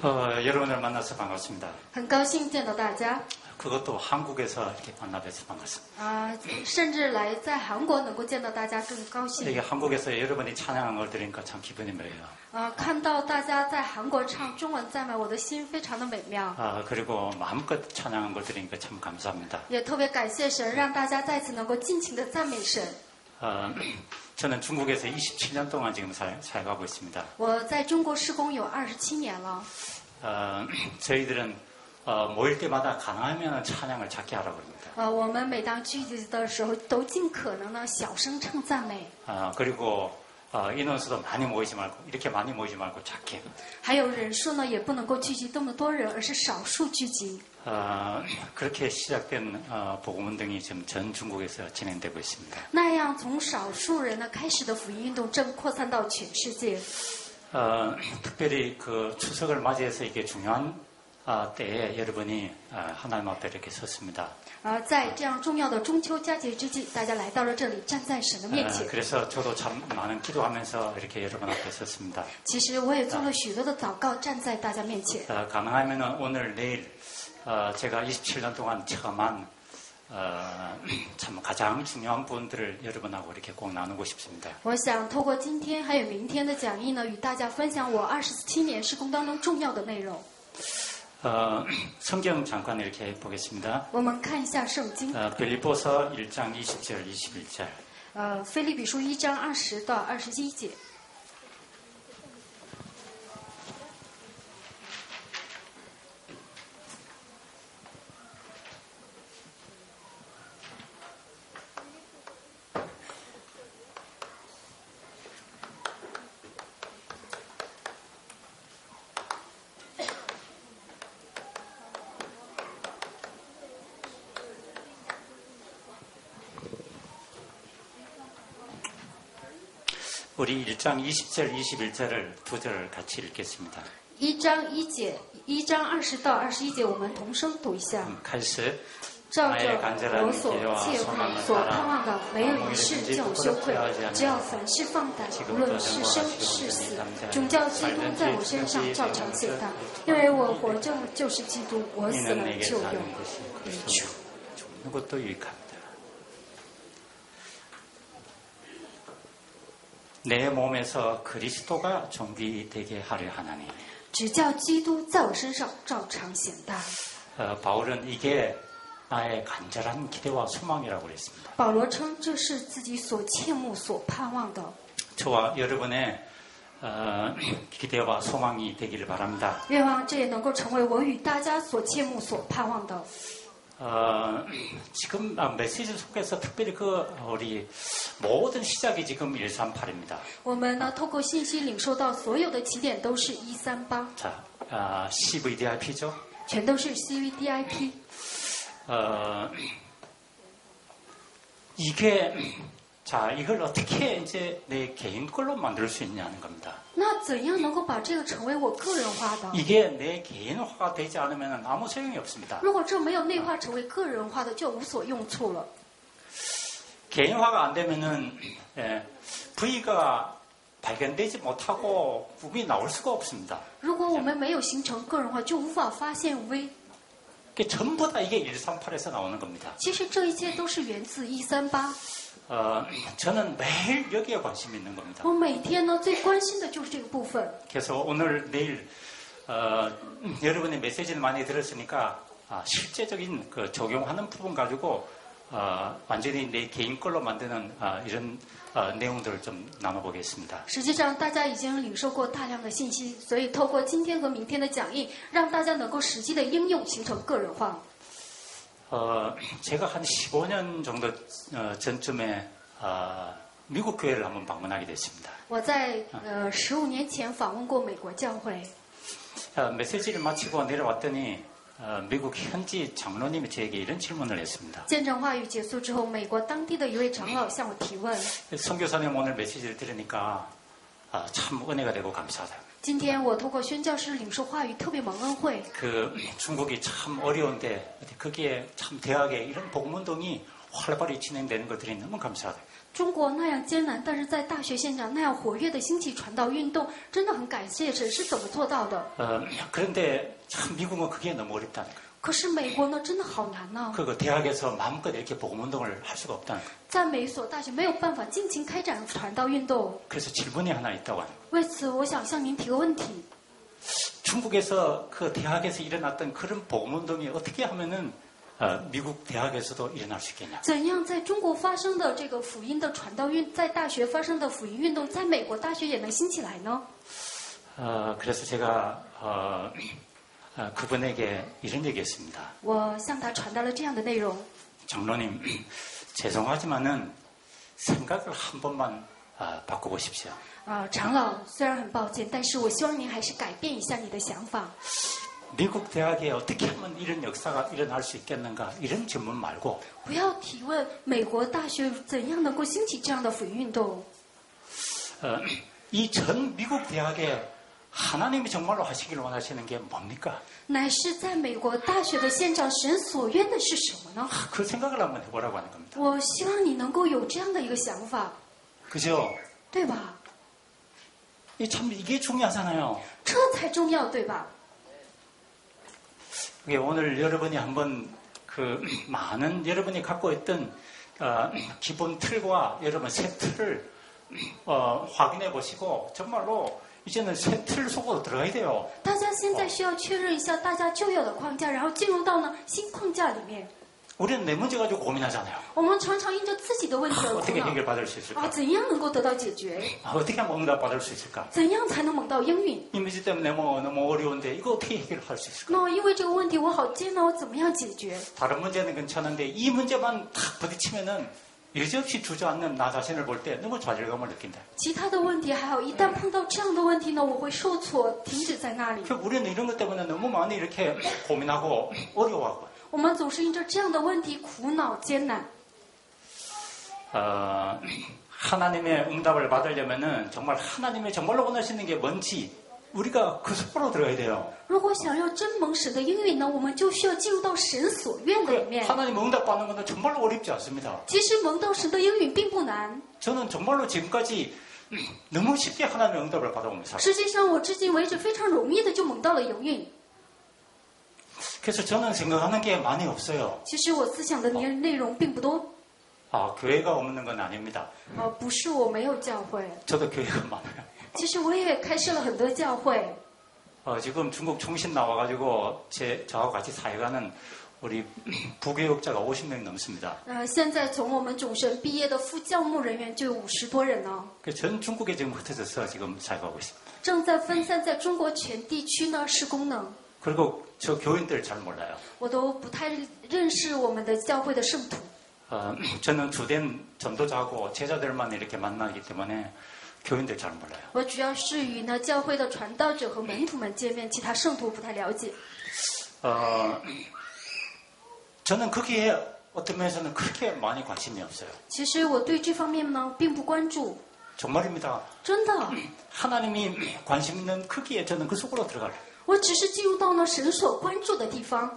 여러분을 만나서 반갑습니다. 很高兴见到大家 그것도 한국에서 이렇게 만나 뵈서 반갑습니다. 甚至来在韩国能够见到大家更高兴 이게 한국에서 여러분이 찬양한 걸 들으니까 참 기분이 묘해요. 看到大家在韩国唱中文赞美我的心非常的美妙 그리고 마음껏 찬양한 걸 들으니까 참 감사합니다. 也特别感谢神让大家再次能够尽情的赞美神 저는 중국에서 27년 동안 지금 살아가고 있습니다. 我在中国施工有27年了 저희들은 모일 때마다 가능하면 찬양을 작게 하라고 합니다. 我们每当聚集的时候都尽可能的小声唱赞美 그리고 인원수도 많이 모이지 말고 이렇게 많이 모이지 말고 작게. 还有人数呢也不能够聚集这么多人而是少数聚集 그렇게 시작된 복음운동이 지금 전 중국에서 진행되고 있습니다. 那样从少数人呢开始的福音运动正扩散到全世界 특별히 그 추석을 맞이해서 이게 중요한 때에 여러분이 하나님 앞에 이렇게 섰습니다. 在这样重要的中秋佳节之际，大家来到了这里，站在神的面前。 그래서 저도 참 많은 기도하면서 이렇게 여러분 앞에 섰습니다. 其实我也做了许多的祷告，站在大家面前。 가능하면 오늘 내일 제가 27년 동안 체험한 참 가장 중요한 부분들을 여러분하고 이렇게 꼭 나누고 싶습니다. 我想透过今天还有明天的讲义呢，与大家分享我27年事工当中重要的内容。 성경 잠깐 이렇게 보겠습니다. 我们看一下圣经， 빌립보서 1장 20절 21절. 腓立比书1章20到21节。 우리 1장 20절 21절을 두 절을 같이 읽겠습니다. 1章1节，1章20到21节，我们同声读一下。 칼스 照着我所切望、所盼望的，没有一事叫我羞愧。只要凡事放胆，无论是生是死，总叫基督在我身上照常显大。因为我活着就是基督，我死了就有益处。 죽는 것도 유익합니다. 내 몸에서 그리스도가 존귀되게 하려 하나니. 只叫基督在我身上照常显大。 바울은 이게 나의 간절한 기대와 소망이라고 그랬습니다. 保罗称这是自己所切慕、所盼望的。 저와 여러분의 기대와 소망이 되기를 바랍니다. 愿望这也能够成为我与大家所切慕、所盼望的。 지금 메시지 속에서 특별히 우리 모든 시작이 지금 138입니다. 我们呢，透过信息领受到所有的起点都是138， 자, CVDIP죠? 全都是 CVDIP。 이게 자, 이걸 어떻게 이제 내 개인 걸로 만들 수 있냐는 겁니다. 那怎样能够把这个成为我个人化的？ 이게 내 개인화가 되지 않으면 아무 소용이 없습니다. 如果这没有内化成为个人化的，就无所用处了。 개인화가 안 되면은 V가 발견되지 못하고 V이 나올 수가 없습니다. 如果我们没有形成个人化，就无法发现 V。 전부 다 이게 138에서 나오는 겁니다. 其实这一切都是源自138。 저는 매일 여기에 관심이 있는 겁니다. 我每天呢最关心的就是这个部分。 그래서 오늘 내일 여러분의 메시지를 많이 들었으니까 실제적인 그 적용하는 부분 가지고 완전히 내 개인 걸로 만드는 이런 내용들을 좀 나눠보겠습니다. 实际上，大家已经领受过大量的信息，所以透过今天和明天的讲义，让大家能够实际的应用，形成个人化。 제가 한 15년 정도 전쯤에 미국 교회를 한번 방문하게 됐습니다. 我在15年前访问过美国教会。 메시지를 마치고 내려왔더니 미국 현지 장로님이 저에게 이런 질문을 했습니다. 见证话语结束之后，美国当地的一位长老向我提问： 선교사님 오늘 메시지를 들으니까 참 은혜가 되고 감사하다. 今天我透过宣教师领受话语，特别蒙恩惠。 중국이 참 어려운데 거기에 참 대학에 이런 복음운동이 활발히 진행되는 것들이 너무 감사하다. 中国那样艰难，但是在大学现场那样活跃的兴起传道运动，真的很感谢神是怎么做到的。 그런데 참 미국은 그게 너무 어렵다는 거예요. 可是美国呢，真的好难呢。 그 대학에서 마음껏 이렇게 복음운동을 할 수가 없다는 거예요. 在每一所大学没有办法尽情开展传道运动。 그래서 질문이 하나 있다고 하는 거예요. 为此，我想向您提个问题： 중국에서 그 대학에서 일어났던 그런 복음운동이 어떻게 하면은 미국 대학에서도 일어날 수 있겠냐? 怎样在中国发生的这个福音的传道运，在大学发生的福音运动，在美国大学也能兴起来呢？ 그래서 제가 그분에게 이런 얘기했습니다. 我向他传达了这样的内容： 장로님, 죄송하지만은 생각을 한 번만 바꿔보십시오. 长老，虽然很抱歉，但是我希望您还是改变一下你的想法。 미국 대학에 어떻게 하면 이런 역사가 일어날 수 있겠는가 이런 질문 말고 不要提问美国大学怎样能够兴起这样的福音运动。 이 전 미국 대학에 하나님이 정말로 하시기를 원하시는 게 뭡니까? 乃是在美国大学的现场，神所愿的是什么呢？ 그 생각을 한번 해보라고 하는 겁니다. 我希望你能够有这样的一个想法， 그죠? 对吧？ 이게 중요하잖아요. 这才重要，对吧？ 오늘 여러분이 한번 그 많은 여러분이 갖고 있던 기본 틀과 여러분 새 틀을 확인해 보시고 정말로 이제는 새 틀 속으로 들어가야 돼요. 大家现在需要确认一下大家旧有的框架，然后进入到呢新框架里面。 우리는 내 문제 가지고 고민하잖아요. 我们常常因着自己的问题而苦 어떻게 恼 해결받을 수 있을까? 怎样能够得到解决？ 어떻게 하면 응답받을 수 있을까? 怎样才能蒙到应允？ 이 문제 때문에 너무 어려운데 이거 어떻게 해결할 수 있을까? 那因为这个问题我好艰难，我怎么样解决？ 다른 문제는 괜찮은데 이 문제만 탁 부딪히면은 여지없이 주저앉는 나 자신을 볼 때 너무 좌절감을 느낀다. 其他的问题还好，一旦碰到这样的问题呢，我会受挫，停止在那里。 우리는 이런 것 때문에 너무 많이 이렇게 고민하고 어려워하고. 我们总是因着这样的问题苦恼艰难。 하나님의 응답을 받으려면은 정말 하나님의 정말로 원하시는 게 뭔지 우리가 그 속으로 들어가야 돼요. 如果想要真蒙神的应允呢，我们就需要进入到神所愿的里面。 하나님 응답 받는 것은 정말로 어렵지 않습니다. 其实蒙到神的应允并不难。 저는 정말로 지금까지 너무 쉽게 하나님의 응답을 받아오면서 实际上，我至今为止非常容易的就蒙到了应允。 그래서 저는 생각하는 게 많이 없어요. 其实我思想的内容并不多。 교회가 없는 건 아닙니다. 不是我没有教会， 저도 교회가 많아요. 其实我也开设了很多教会。 지금 중국 총신 나와가지고 저하고 같이 사역하는 우리 부교육자가 50명이 넘습니다. 现在从我们总神毕业的副教牧人员就有50多人呢。 전 중국에 지금 흩어져서 지금 사역하고 있습니다. 正在分散在中国全地区呢施工呢。 그리고 저 교인들 잘 몰라요. 我都不太认识我们的教会的圣徒。 저는 주된 전도자하고 제자들만 이렇게 만나기 때문에 교인들 잘 몰라요. 我主要是与呢教会的传道者和门徒们见面，其他圣徒不太了解。 저는 거기에 어떤 면에서는 그렇게 많이 관심이 없어요. 其实我对这方面呢并不关注， 정말입니다. 真的， 하나님이 관심 있는 거기에 저는 그 속으로 들어가요. 我只是进入到呢神所关注的地方。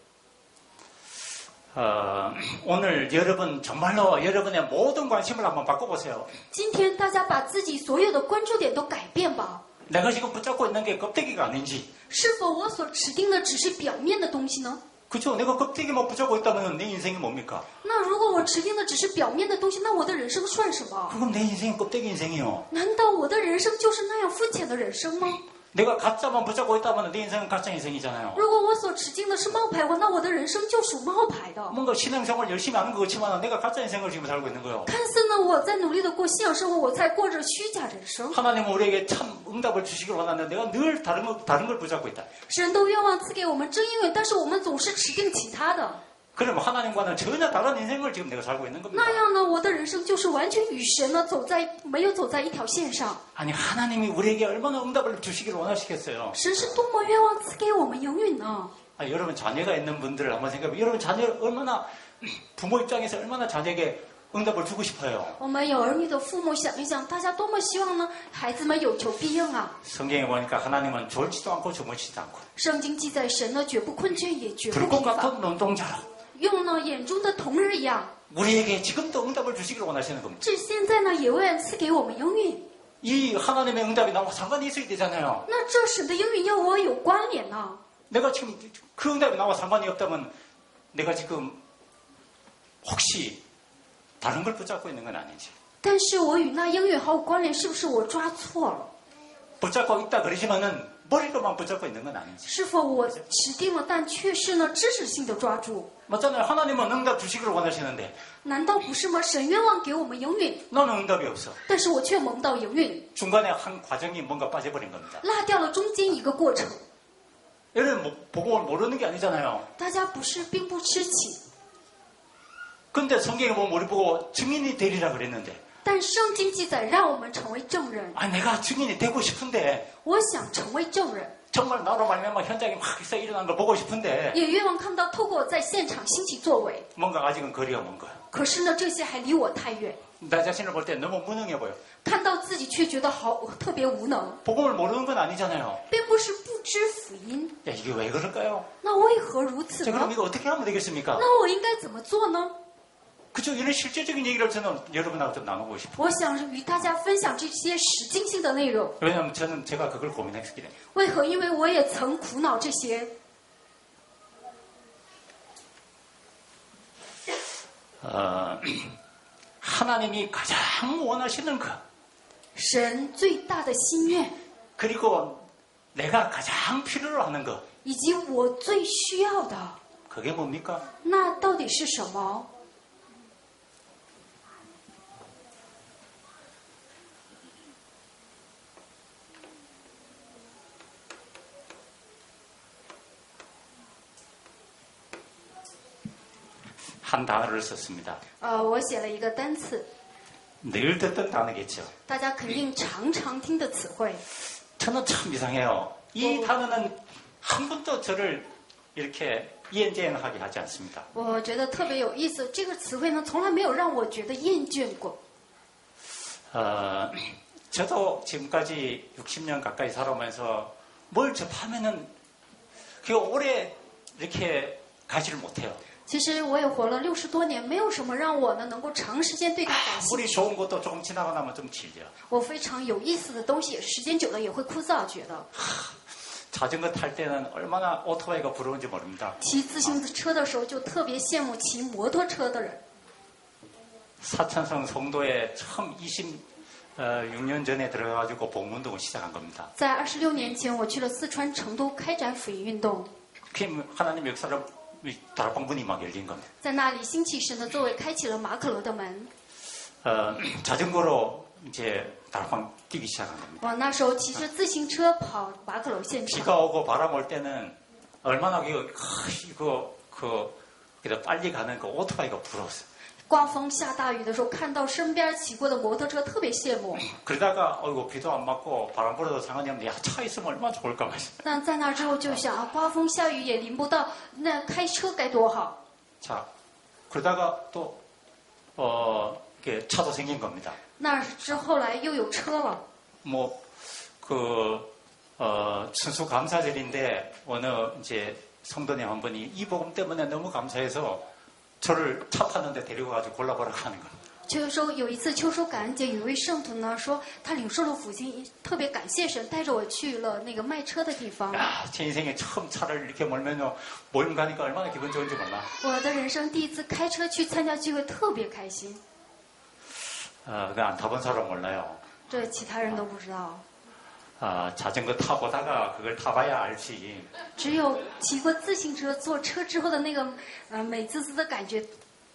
오늘 여러분 정말로 여러분의 모든 관심을 한번 바꿔보세요. 今天大家把自己所有的关注点都改变吧。 내가 지금 붙잡고 있는 게 껍데기가 아닌지. 是否我所指定的只是表面的东西呢？ 그렇죠. 내가 껍데기만 붙잡고 있다면 내 인생이 뭡니까? 那如果我指定的只是表面的东西，那我的人生算什么？ 그럼 내 인생이 껍데기 인생이요. 难道我的人生就是那样肤浅的人生吗？ 내가 가짜만 붙잡고 있다면 내 인생은 가짜 인생이잖아요. 如果我所指定的是冒牌货，那我的人生就属冒牌的。 뭔가 신앙생활 열심히 하는 것 같지만 내가 가짜 인생을 지금 살고 있는 거예요. 看似呢我在努力的过信仰生活，我在过着虚假人生。 하나님은 우리에게 참 응답을 주시길 원하는데 내가 늘 다른 걸 붙잡고 있다. 神都愿望赐给我们真应允，但是我们总是指定其他的。 그러면 하나님과는 전혀 다른 인생을 지금 내가 살고 있는 겁니다. 那样呢，我的人生就是完全与神呢没有走在一条线上。 아니 하나님이 우리에게 얼마나 응답을 주시기를 원하시겠어요. 神是多么愿望赐给我们应允呢？ 여러분 자녀가 있는 분들을 한번 생각해보면 여러분 자녀 얼마나 부모 입장에서 얼마나 자녀에게 응답을 주고 싶어요. 我们有儿女的父母想一想，大家多么希望呢，孩子们有求必应啊！ 성경에 보니까 하나님은 졸지도 않고 주무시지도 않고 圣经记载，神呢绝不困倦，也绝不 불꽃 疲乏， 같은 눈동자로 用呢眼中的瞳儿一样， 우리에게 지금도 응답을 주시기를 원하시는 겁니다. 至现在呢，也为了赐给我们应允。 이 하나님의 응답이 나와 상관이 있어야 되잖아요. 那这神的应允要我有关联呢？ 내가 지금 그 응답이 나와 상관이 없다면 내가 지금 혹시 다른 걸 붙잡고 있는 건 아닌지. 但是我与那应允毫无关联，是不是我抓错了？ 붙잡고 있다 그러지만은 머리로만 붙잡고 있는 건 아닌지. 是否我指定了，但却是呢知识性的抓住？ 맞잖아요. 하나님은 응답 주시기를 원하시는데 难道不是吗？神愿望给我们应允， 너는 응답이 없어. 但是我却蒙到应允， 중간에 한 과정이 뭔가 빠져버린 겁니다. 落掉了中间一个过程。 여러분 복음을 모르는 게 아니잖아요. 大家不是并不知情， 근데 성경에 보면 우리 보고 증인이 되리라 그랬는데 但圣经记载让我们成为证人。 아 내가 증인이 되고 싶은데 我想成为证人， 정말 나로 말미암아 현장에 막 있어 일어난 걸 보고 싶은데 也愿望看到透过我在现场兴起作为。 뭔가 아직은 거리가 먼 거야. 可是呢，这些还离我太远， 나 자신을 볼 때 너무 무능해 보여. 看到自己却觉得特别无能， 복음을 모르는 건 아니잖아요. 并不是不知福音。 야, 이게 왜 그럴까요? 那为何如此 자, 呢 그럼 ？ 이거 어떻게 하면 되겠습니까? 那我应该怎么做呢？ 그죠? 이런 실제적인 얘기를 저는 여러분하고 좀 나누고 싶어요. 我想与大家分享这些实境性的内容。 왜냐하면 저는 제가 그걸 고민했기 때문에. 为何？因为我也曾苦恼这些。 하나님이 가장 원하시는 것 神最大的心愿， 그리고 내가 가장 필요로 하는 것 以及我最需要的， 그게 뭡니까? 那到底是什么？ 한 단어를 썼습니다. 我写了一个单词， 늘 듣던 단어겠죠. 大家肯定常常听的词汇。 저는 참 이상해요. 이 단어는 한 번도 저를 이렇게 이엔제엔하게 하지 않습니다. 我觉得特别有意思，这个词汇呢，从来没有让我觉得厌倦过。 저도 지금까지 60년 가까이 살아오면서 뭘 접하면은 그 오래 이렇게 가지를 못해요. 其实我也活了60多年，没有什么让我呢能够长时间对它感兴 우리 趣。 좋은 것도 조금 지나고 나면 좀 질려. 我非常有意思的东西，时间久了也会枯燥，觉得。 자전거 탈 때는 얼마나 오토바이가 부러운지 모릅니다. 骑自行车的时候就特别羡慕骑摩托车的人。 사천성 송도에 처음 26년 전에 들어가가지고 복음운동을 시작한 겁니다. 在26年前，我去了四川成都开展福音运动， 하나님 역사를 다락방문이 막 열린 겁니다. 在那里兴起神的作为，开启了马可楼的门。 자전거로 이제 다락방 뛰기 시작한 겁니다. 我那时候骑着自行车跑马可楼现场， 비가 오고 바람 올 때는 얼마나 그래도 빨리 가는 그 오토바이가 부러웠어요. 刮风下大雨的时候，看到身边骑过的摩托车，特别羡慕。 그러다가 어이구 비도 안 맞고 바람 불어도 상관이 없는데 야, 차 있으면 얼마나 좋을까 말이야. 那在那之后就想啊，刮风下雨也淋不到，那开车该多好。 자, 그러다가 또 이렇게 차도 생긴 겁니다. 那之后来又有车了。 순수감사절인데 어느 이제 성도님 한 분이 이 복음 때문에 너무 감사해서 저를 차 타는데 데리고 가지고 골라보라고 하는 거예요. 有一次秋收感恩节，有一位圣徒呢说他领受了福音，特别感谢神，带着我去了那个卖车的地方。 야, 제 인생에 처음 차를 이렇게 몰면요 모임 가니까 얼마나 기분 좋은지 몰라. 我的人生第一次开车去参加聚会，特别开心。 그거 안 타본 사람 몰라요. 这其他人都不知道， 자전거 타보다가 그걸 타봐야 알지. 只有骑过自行车、坐车之后的那个美滋滋的感觉。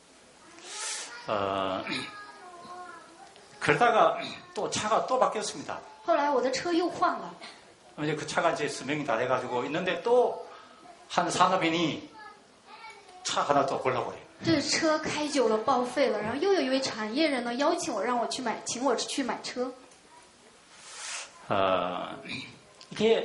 그러다가 또 차가 또 바뀌었습니다. 后来我的车又换了， 이제 그 차가 이제 수명이 다 돼가지고 있는데 또 한 산업인이 차 하나 또 골라버려요. 这车开久了报废了，然后又有一位产业人呢邀请我，让我去买，请我去买车。 이게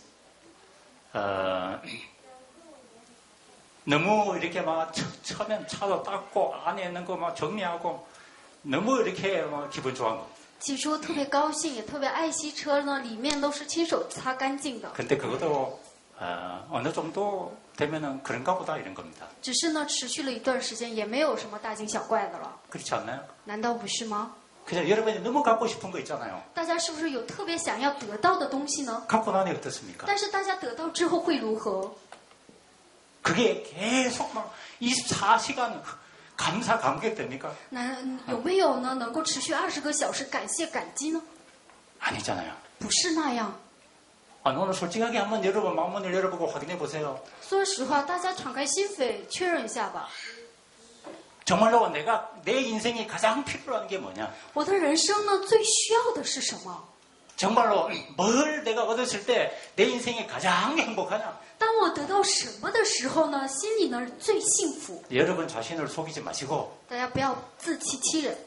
너무 이렇게 막 처음엔 차도 닦고 안에 있는 거 막 정리하고 너무 이렇게 막 기분 좋은 거. 起初特别高兴，也特别爱惜车呢，里面都是亲手擦干净的。 근데 그것도 어느 정도 되면은 그런가 보다 이런 겁니다. 只是呢，持续了一段时间，也没有什么大惊小怪的了。 그렇지 않나요? 难道不是吗？ 그냥 여러분이 너무 갖고 싶은 거 있잖아요. 大家是不是有特别想要得到的东西呢？ 갖고 나니 어떻습니까? 但是大家得到之后会如何？ 그게 계속 막 24시간 감사 감격됩니까? 有没有呢？能够持续20个小时感谢感激呢？ 아니잖아요. 不是那样。 오늘 솔직하게 한번 여러분 마음문을 열어보고 확인해 보세요. 说实话，大家敞开心扉确认一下吧。 정말로 내 인생이 가장 필요한 게 뭐냐? 我的人生呢，最需要的是什么？ 정말로 뭘 내가 얻었을 때 내 인생이 가장 행복하냐? 当我得到什么的时候呢，心里呢最幸福。 여러분 자신을 속이지 마시고 大家不要自欺欺人。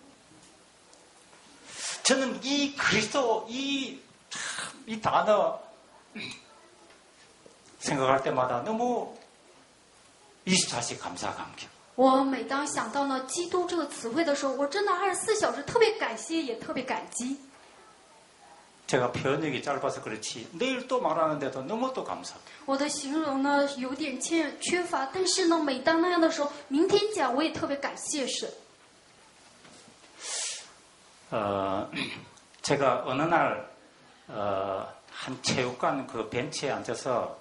저는 이 그리스도 이 단어 생각할 때마다 너무 24시 감사 감격. 我每当想到呢基督这个词汇的时候，我真的24小时特别感谢，也特别感激。 제가 표현력이 짧아서 그렇지 내일 또 말하는데도 너무 또 감사. 我的形容呢有点缺乏，但是呢，每当那样的时候，明天讲我也特别感谢神。 제가 어느 날 한 체육관 그 벤치에 앉아서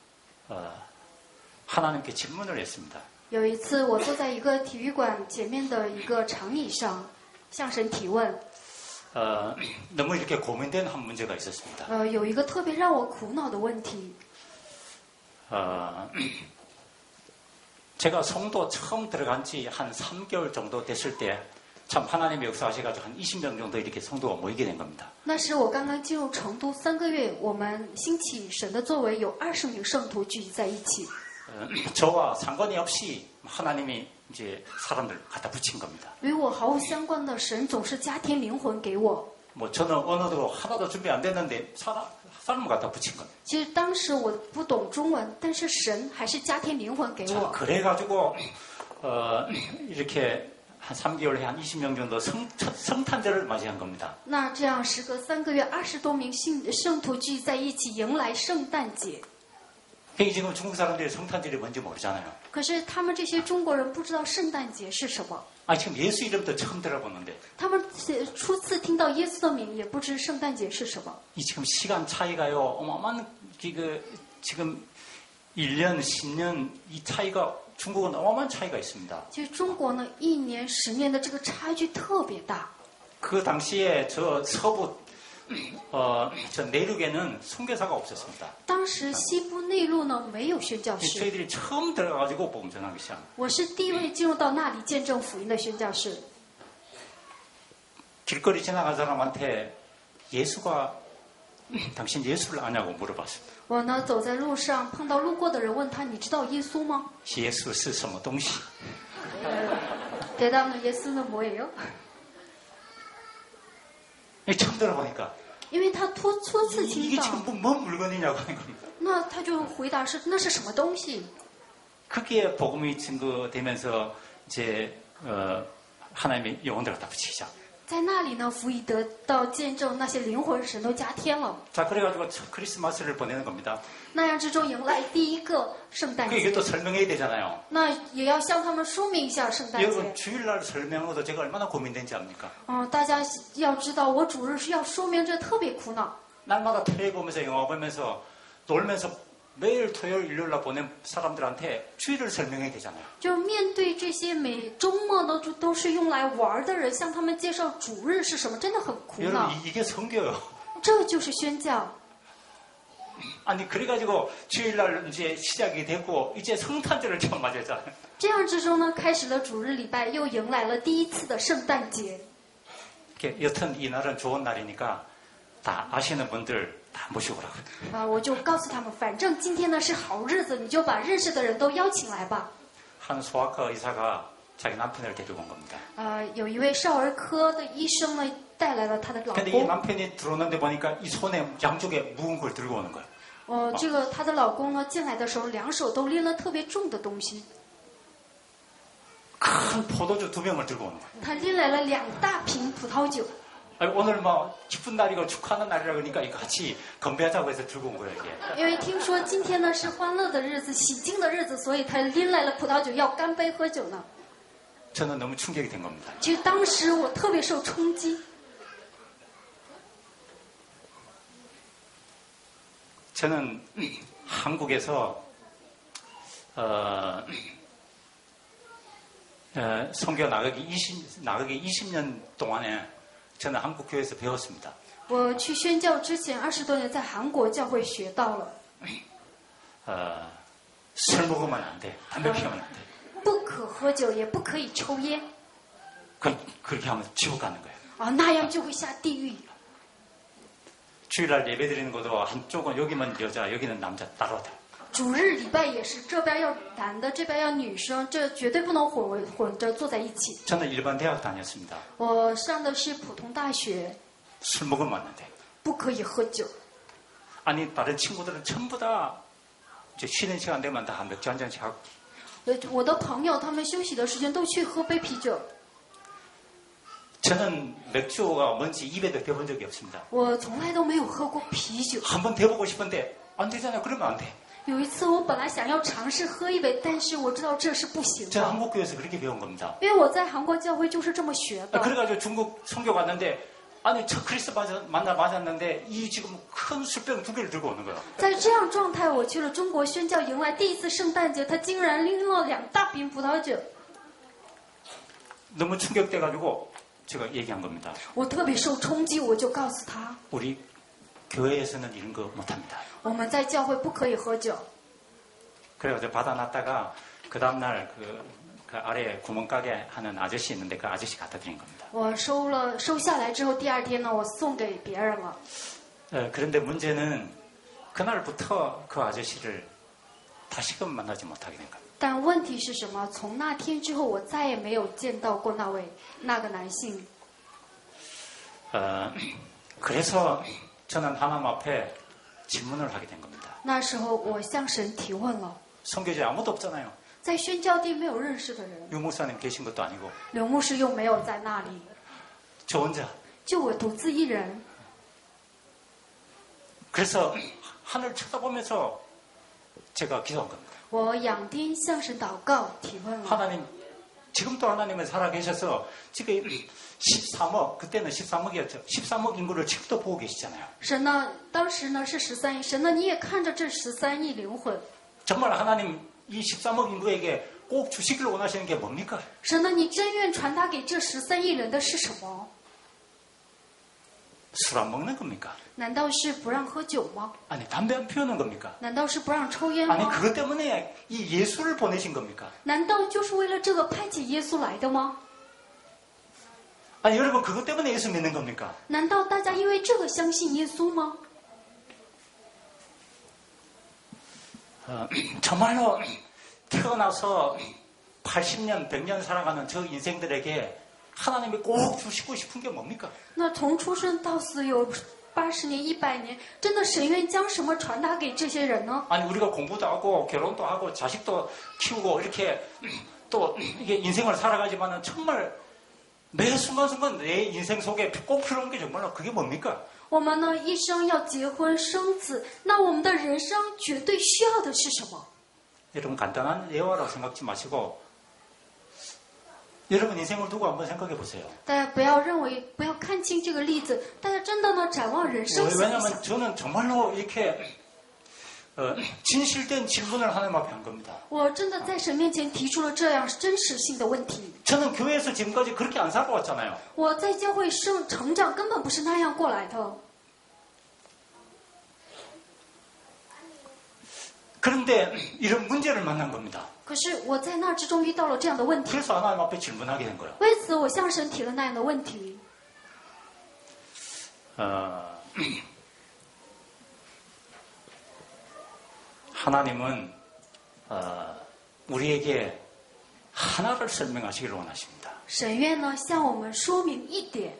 하나님께 질문을 했습니다. 有一次，我坐在一个体育馆前面的一个长椅上，向神提问。 너무 이렇게 고민된 한 문제가 있었습니다. 有一个特别让我苦恼的问题。 제가 성도 처음 들어간 지 한 3개월 정도 됐을 때 참 하나님의 역사하셔가지고 한 20명 정도 이렇게 성도가 모이게 된 겁니다. 那时我刚刚进入成都3个月，我们兴起神的作为，有20名圣徒聚集在一起。 저와 상관이 없이 하나님이 이제 사람들 갖다 붙인 겁니다. 与我毫无相关的神总是加添灵魂给我。 뭐 저는 언어도 하나도 준비 안 됐는데 사람을 갖다 붙인 겁니다. 其实当时我不懂中文，但是神还是加添灵魂给我。 그래가지고 이렇게 한 3개월에 한 20명 정도 성탄절을 맞이한 겁니다. 那这样时隔3个月，20多名圣徒聚在一起，迎来圣诞节。 지금 중국 사람들이 성탄절이 뭔지 모르잖아요. 可是他们这些中国人不知道圣诞节是什么。 지금 예수 이름도 처음 들어보는데. 他们初次听到耶稣的名，也不知圣诞节是什么。 지금 시간 차이가요. 어마어마한 지금 1년, 10년 이 차이가 중국은 어마어마한 차이가 있습니다. 其实中国呢，1年、10年的这个差距特别大。 그 당시에 저 서부 저 내륙에는 선교사가 없었습니다. 当时西部内陆呢没有宣教士， 저희들이 처음 들어가지고 복음 전하기 시작. 我是第一位进入到那里见证福音的宣教士。 길거리 지나간 사람한테 예수가 당신 예수를 아냐고 물어봤습니다. 我呢走在路上，碰到路过的人问他：“你知道耶稣吗 예수是什么东西? ？” 대답은耶稣는 뭐예요？ 처음 들어보니까 因为他初次听 이게 到， 지금 뭔 물건이냐고 하는 겁니다. 那他就回答是：“那是什么东西 그게 복음이 증거되면서 이제 하나님의 영혼들을 다 붙이자. ？” 在那里呢，福音得到见证，那些灵魂神都加添了。 자, 그래가지고 크리스마스를 보내는 겁니다. 那样之中迎来第一个圣诞 이게 节， 또 설명해야 되잖아요. 那也要向他们说明一下圣诞节。 여러분 주일날 설명해도 제가 얼마나 고민된지 압니까? 大家要知道，我主日是要说明这特别苦恼。 날마다 텔레비 보면서 영화 보면서 놀면서 매일 토요일 일요일날 보낸 사람들한테 주일을 설명해야 되잖아요. 就是面对这些每周末都是用来玩的人，向他们介绍主日是什么，真的很苦恼。 여러분 이게 성교요. 这就是宣教。 아니 그래가지고 주일날 이제 시작이 되고 이제 성탄절을 처음 맞았잖아요. 这样之中呢，开始了主日礼拜，又迎来了第一次的圣诞节。 여튼 이 날은 좋은 날이니까 다 아시는 분들 다 모시고 오라고. 我就告诉他们，反正今天呢是好日子，你就把认识的人都邀请来吧。 한 소아과 의사가 자기 남편을 데리고 온 겁니다. 有一位少儿科的医生呢，带来了他的老 근데 이 公。 남편이 들어오는데 보니까 이 손에 양쪽에 무거운 걸 들고 오는 거예요. 这个她的老公呢进来的时候，两手都拎了特别重的东西。 큰 포도주 2병을 들고 오는 거예요. 他拎来了2大瓶葡萄酒。 오늘 뭐 기쁜 날이고 축하하는 날이라 그러니까 이거 같이 건배하자고 해서 들고 온 거예요, 이게. 因为听说今天呢是欢乐的日子、喜庆的日子，所以他拎来了葡萄酒，要干杯喝酒呢。 저는 너무 충격이 된 겁니다. 其实当时我特别受冲击。 저는 한국에서 선교 나가기 20년 동안에 저는 한국 교회에서 배웠습니다. 我去宣教之前20多年在韩国教会学到了， 술 먹으면 안 돼, 담배 피우면 안 돼. 不可喝酒，也不可以抽烟。 그렇게 하면 지옥 가는 거예요. 啊，那样就会下地狱。 주일날 예배 드리는 것도 한쪽은 여기만 여자, 여기는 남자 따로 다. 主日礼拜也是，这边要男的，这边要女生，这绝对不能混着坐在一起。 저는 일반 대학 다녔습니다. 我上的是普通大学， 술 먹으면 안 돼. 不可以喝酒。 아니 다른 친구들은 전부 다 이제 쉬는 시간 되면 다 맥주 한 잔씩 하고. 我的朋友他们休息的时间都去喝杯啤酒。 저는 맥주가 뭔지 입에도 대본 적이 없습니다. 我从来都没有喝过啤酒。 한번 대보고 싶은데 안 되잖아요. 그러면 안 돼. 有一次我本来想要尝试喝一杯，但是我知道这是不行 저는 的， 한국 교회에서 그렇게 배운 겁니다. 因为我在韩国教会就是这么学的。 그래가지고 중국 선교 갔는데 아니 저 크리스마스 만나 맞았는데 이 지금 큰 술병 2개를 들고 오는 거야. 在这样状态，我去了中国宣教营来第一次圣诞节，他竟然拎了2大瓶葡萄酒， 너무 충격돼가지고 제가 얘기한 겁니다. 我特别受冲击，我就告诉他， 우리 교회에서는 이런 거 못합니다. 我们在教会不可以喝酒。 그래가지고 받아놨다가 그 다음날 그 아래 구멍가게 하는 아저씨 있는데 그 아저씨 갖다 드린 겁니다. 我收下来之后，第2天呢，我送给别人了。 그런데 문제는 그날부터 그 아저씨를 다시금 만나지 못하게 된 겁니다. 但问题是什么？从那天之后，我再也没有见到过那个男性。 그래서 저는 하나님 앞에 질문을 하게 된 겁니다. 那时候我向神提问了， 선교지에 아무도 없잖아요. 在宣教地没有认识的人， 유 목사님 계신 것도 아니고 刘牧师又没有在那里， 저 혼자. 就我独自一人。 그래서 하늘 쳐다보면서 제가 기도한 겁니다. 我仰天向神祷告，提问了。 하나님, 지금도 하나님은 살아계셔서 지금 13억, 그때는 13억이었죠. 13억 인구를 지금도 보고 계시잖아요. 神呢，当时呢是13亿，神呢你也看着这13亿灵魂。 정말 하나님 이 13억 인구에게 꼭 주시길 원하시는 게 뭡니까? 神呢，你真愿传达给这13亿人的是什么？ 술 안 먹는 겁니까? 难道是不让喝酒吗？ 아니, 담배 안 피우는 겁니까? 难道是不让抽烟 아니, 吗？ 그것 때문에 이 예수를 보내신 겁니까? 难道就是为了这个派遣耶稣来的吗？ 아니, 여러분, 그것 때문에 예수 믿는 겁니까? 难道大家因为这个相信耶稣吗？ 정말로 태어나서 80년, 100년 살아가는 저 인생들에게 하나님이 꼭 주시고 싶은 게 뭡니까? 那从出生到死有80年、100年，真的神愿将什么传达给这些人呢？ 아니, 우리가 공부도 하고 결혼도 하고 자식도 키우고 이렇게 또 이게 인생을 살아가지만은 정말 매 순간순간 내 인생 속에 꼭 필요한 게 정말로 그게 뭡니까? 我们呢一生要结婚生子，那我们的人生绝对需要的是什么？ 여러분 간단한 예화라고 생각지 마시고 여러분 인생을 두고 한번 생각해 보세요. 大家不要认为，不要看清这个例子，大家真的呢展望人生想一 왜냐하면 想。 저는 정말로 이렇게 진실된 질문을 하나님 앞에 한 겁니다. 我真的在神面前提出了这样真实性的问题。 저는 교회에서 지금까지 그렇게 안 살아왔잖아요. 我在教会成长根本不是那样过来的。 그런데 이런 문제를 만난 겁니다. 可是我在那之中遇到了这样的问题， 그래서 하나님 앞에 질문하게 된 거예요. 为此我向神提了那样的问题。 하나님은 우리에게 하나를 설명하시기를 원하십니다. 神愿呢向我们说明一点，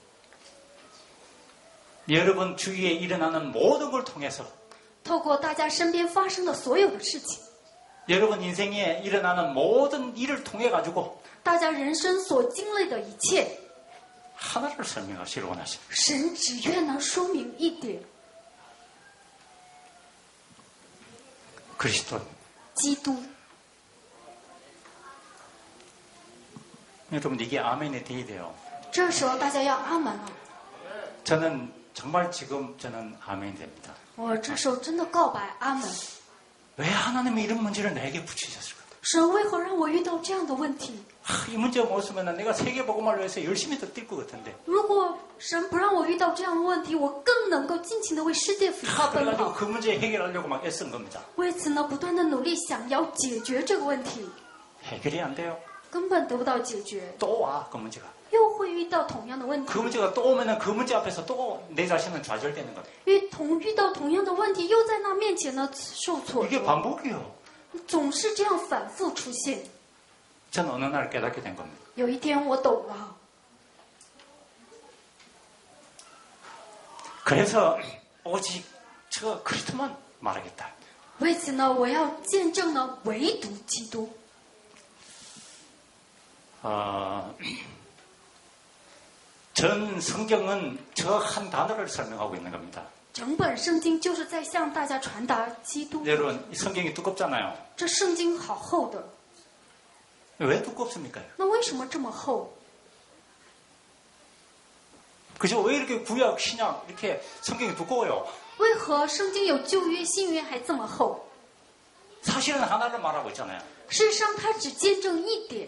여러분 주위에 일어나는 모든 걸 통해서 透过大家身边发生的所有的事情， 여러분 인생에 일어나는 모든 일을 통해 가지고 大家人生所经历的一切， 하나를 설명하시길 원하십니다. 神只愿能说明一点， 그리스도. 基督。 여러분 이게 아멘이 돼야 돼요. 这时候大家要阿门了。 저는 정말 지금 저는 아멘이 됩니다. 我这时候真的告白阿门。 왜 하나님이 이런 문제를 내게 붙이셨을까? 神为何让我遇到这样的问题？ 이 문제가 없으면 내가 세계복음화를 위해서 열심히 더 뛸 것 같은데. 如果神不让我遇到这样的问题，我更能够尽情的为世界福音奔 그래가지고 跑。 그 문제 해결하려고 막 애쓴 겁니다. 为此呢，不断的努力想要解决这个问题， 해결이 안 돼요. 根本得不到解决， 또 와 그 문제가. 又会遇到同样的问题 그 。 문제가 또 오면은 그 문제 앞에서 또 내 자신은 좌절되는 거예요. 遇到同样的问题，又在那面前呢受挫 이게 折， 반복이에요. 总是这样反复出现。 저는 어느 날 깨닫게 된 겁니다. 有一天我懂了， 그래서 오직 저 그리스도만 말하겠다. 为此呢，我要见证呢唯独基督。 전 성경은 저 한 단어를 설명하고 있는 겁니다. 整本圣经就是在向大家传达基督。 여러분 이 성경이 두껍잖아요. 这圣经好厚的， 왜 두껍습니까? 那为什么这么厚？ 그죠? 왜 이렇게 구약, 신약 이렇게 성경이 두꺼워요? 为何圣经有旧约、新约还这么厚？ 사실은 하나를 말하고 있잖아요. 事实上，它只见证一点：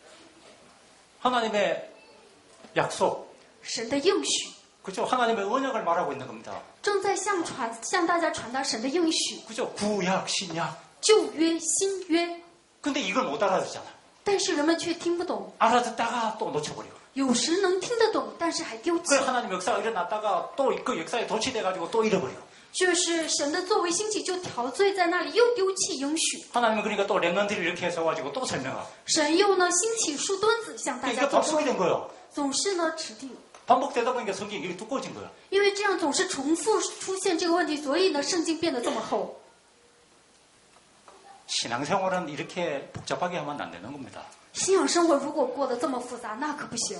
하나님의 약속, 神的应许， 그죠? 하나님의 언약을 말하고 있는 겁니다. 正在向大家传达神的应许。 그죠? 구약, 신약. 旧约、新约， 근데 이걸 못 알아듣잖아. 但是人们却听不懂。 알아듣다가 또 놓쳐버리고. 有时能听得懂，但是还丢弃 그 。 하나님 역사가 일어났다가 또 그 역사에 도취돼가지고 또 잃어버리고. 就是神的作为兴起，就陶醉在那里，又丢弃应许。 하나님은 그러니까 또 렘넌트를 이렇게 해서가지고 또 설명하고. 神又呢兴起树墩子向大 이게 家做说 반복이 된 明， 거예요. 总是呢指定。 반복되다 보니까 성경이 이렇게 두꺼워진 거예요. 因为这样总是重复出现这个问题，所以呢圣经变得这么厚。 신앙생활은 이렇게 복잡하게 하면 안 되는 겁니다. 信仰生活如果过得这么复杂，那可不行。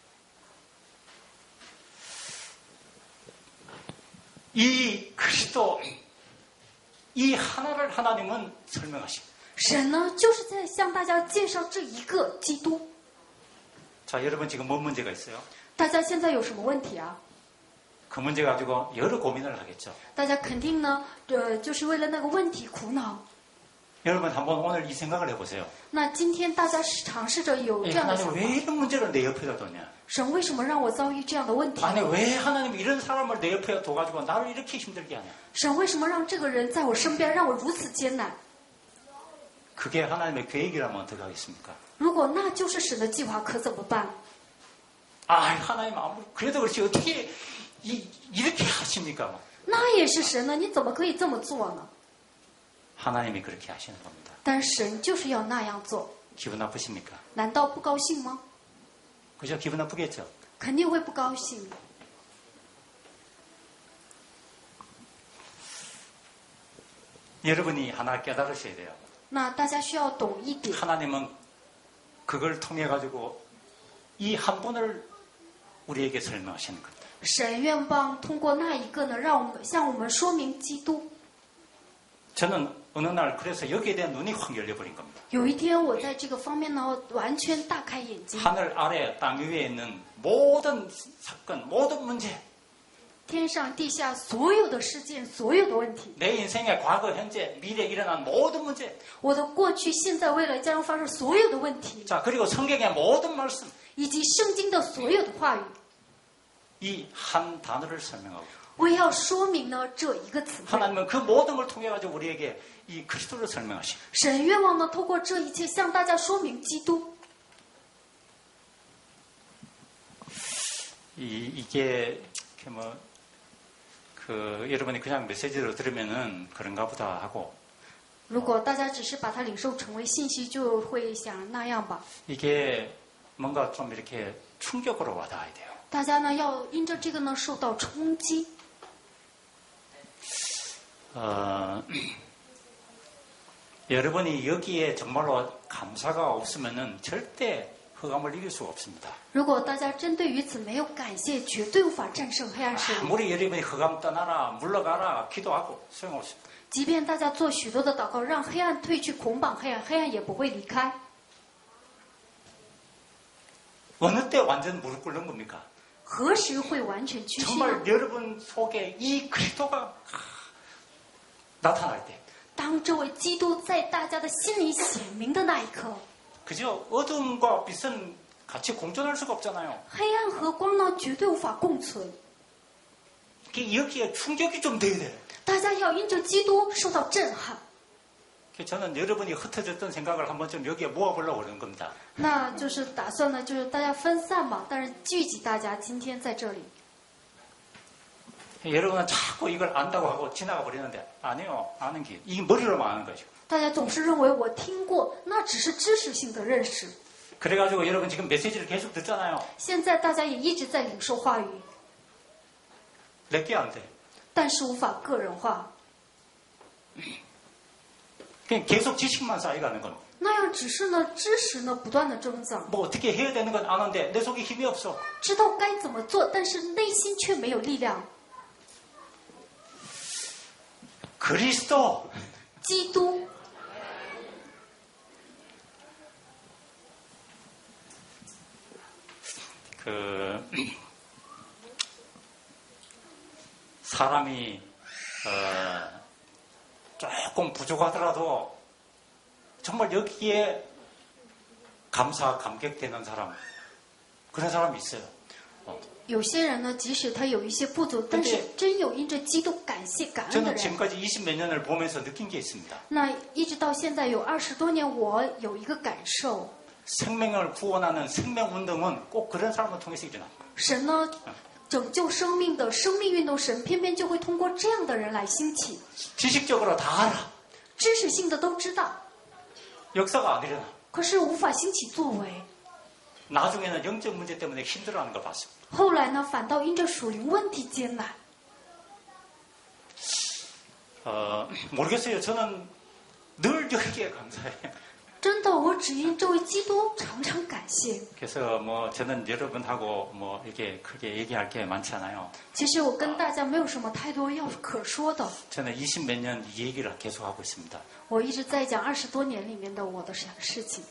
이 그리스도, 이 하나를 하나님은 설명하십니다. 神呢，就是在向大家介绍这一个基督。 자, 여러분 지금 뭔 문제가 있어요? 大家现在有什么问题啊？ 그 문제 가지고 여러 고민을 하겠죠. 大家肯定呢，就是为了那个问题苦恼。 여러분 한번 오늘 이 생각을 해보세요. 那今天大家尝试着有 이 这样的想 하나님 法： 왜 이런 문제를 내 옆에다 뒀냐? 神为什么让我遭遇这样的问题？ 아니 왜 하나님이 이런 사람을 내 옆에 둬가지고 나를 이렇게 힘들게 하냐? 神为什么让这个人在我身边，让我如此艰难？ 그게 하나님의 계획이라면 어떻게 하겠습니까? 如果那就是神的计划，可怎么办？ 아 하나님 아무리 그래도 그렇지 어떻게 이렇게 하십니까? 那也是神呢，你怎么可以这么做呢？ 하나님이 그렇게 하시는 겁니다. 但神就是要那样做， 기분 나쁘십니까? 难道不高兴吗？ 그죠? 기분 나쁘겠죠? 肯定会不高兴。 여러분이 하나 깨달으셔야 돼요. 那大家需要懂一点， 하나님은 그걸 통해 가지고 이 한 분을 우리에게 설명하시는 겁니다. 神愿望通过那一个呢，让我们向我们说明基督。 저는 어느 날 그래서 여기에 대한 눈이 확 열려버린 겁니다. 有一天，我在这个方面呢，完全大开眼睛。 하늘 아래 땅 위에 있는 모든 사건, 모든 문제, 天上地下所有的事件，所有的问题， 내 인생의 과거, 현재, 미래 일어난 모든 문제, 我的过去、现在、未来将发生所有的问题， 자 그리고 성경의 모든 말씀, 以及圣经的所有的话语， 이 한 단어를 설명하고 我也要说明呢这一个词汇。 하나님은 그 모든 걸 통해 가지고 우리에게 이 그리스도를 설명하시고 神愿望呢，透过这一切向大家说明基督。 이게 여러분이 그냥 메시지로 들으면은 그런가 보다 하고 如果大家只是把它领受成为信息，就会想那样吧。 이게 뭔가 좀 이렇게 충격으로 와닿아야 돼요. 大家呢要因着这个呢受到冲击。 여러분이 여기에 정말로 감사가 없으면은 절대 흑암을 이길 수가 없습니다. 如果大家针对于此没有感谢，绝对无法战胜黑暗势力。 아무리 여러분이 흑암 떠나라, 물러가라, 기도하고 소용없습니다. 即便大家做许多的祷告，让黑暗退去，捆绑黑暗，黑暗也不会离开。 어느 때 완전 무릎 꿇는 겁니까? 何时会完全屈膝呢？ 정말 여러분 속에 이 그리스도가 나타날 때. 当这位基督在大家的心里显明的那一刻， 그죠? 어둠과 빛은 같이 공존할 수가 없잖아요. 黑暗和光呢绝对无法共存。 여기에 충격이 좀 돼야 돼. 大家要因着基督受到震撼。 저는 여러분이 흩어졌던 생각을 한번 좀 여기에 모아보려고 그러는 겁니다. 那就是打算呢，就是大家分散嘛，但是聚集大家今天在这里。 여러분은 자꾸 이걸 안다고 하고 지나가 버리는데 아니요. 아는 게 이 머리로만 아는 거죠. 大家总是认为我听过，那只是知识性的认识。 그래가지고 여러분 지금 메시지를 계속 듣잖아요. 现在大家也一直在领受话语， 내게 안 돼. 但是无法个人化， 그냥 계속 지식만 쌓여가는 겁니다. 那样只是呢知识呢不断的增长， 뭐 어떻게 해야 되는 건 아는데 내 속에 힘이 없어. 知道该怎么做，但是内心却没有力量。 그리스도 基督 사람이 조금 부족하더라도 정말 여기에 감사 감격되는 사람 그런 사람이 있어요. 有些人呢，即使他有一些不足，但是真有因着基督感谢感恩的 저는 人。 지금까지 20몇 년을 보면서 느낀 게 있습니다. 那一直到现在有20多年，我有一个感受， 생명을 구원하는 생명운동은 꼭 그런 사람을 통해서 일어납니다. 神呢拯救生命的生命运动，神偏偏就会通过这样的人来兴起。 지식적으로 다 알아. 知识性的都知道， 역사가 안 일어나. 可是无法兴起作为。 나중에는 영적 문제 때문에 힘들어하는 걸 봤어요. 后来呢，反倒因着属灵问题艰难。 모르겠어요. 저는 늘 여기에 감사해요. 真的，我只因这位基督常常感谢。 그래서 뭐 저는 여러분하고 뭐 이렇게 크게 얘기할 게 많지 않아요. 其实我跟大家没有什么太多要可说的， 저는 20몇 년 이 얘기를 계속 하고 있습니다. 我一直在讲20多年里面的我的事情。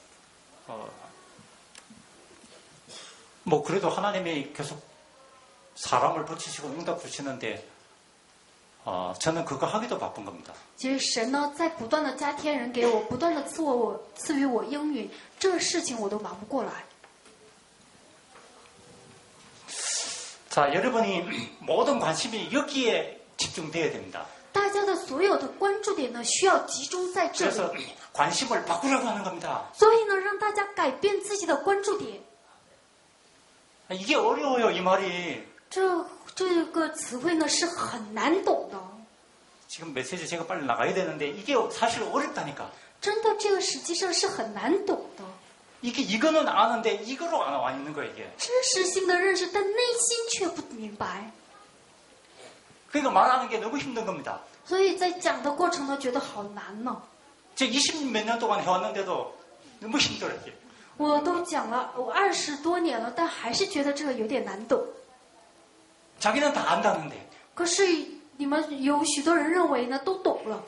뭐 그래도 하나님이 계속 사람을 붙이시고 응답 주시는데 저는 그거 하기도 바쁜 겁니다. 其实神呢，在不断的加添人给我，不断的赐予我应允，这事情我都忙不过来。 자, 여러분이 모든 관심이 여기에 집중돼야 됩니다. 大家的所有的关注点呢，需要集中在这 그래서 里， 관심을 바꾸려고 하는 겁니다. 所以呢，让大家改变自己的关注点。 이게 어려워요, 이 말이. 这个词汇呢是很难懂的， 지금 메시지 제가 빨리 나가야 되는데 이게 사실 어렵다니까. 真的，这个实际上是很难懂的。 이거는 아는데 이거로 안 와 있는 거예요, 이게. 知识性的认识，但内心却不明白， 그러니까 말하는 게 너무 힘든 겁니다. 所以在讲的过程呢，觉得好难呢。 제가 20몇 년 동안 해왔는데도 너무 힘들어요, 이게. 我都讲了，我20多年了，但还是觉得这个有点难懂。 자기는 다 안다는데. 可是你们有许多人认为呢，都懂了。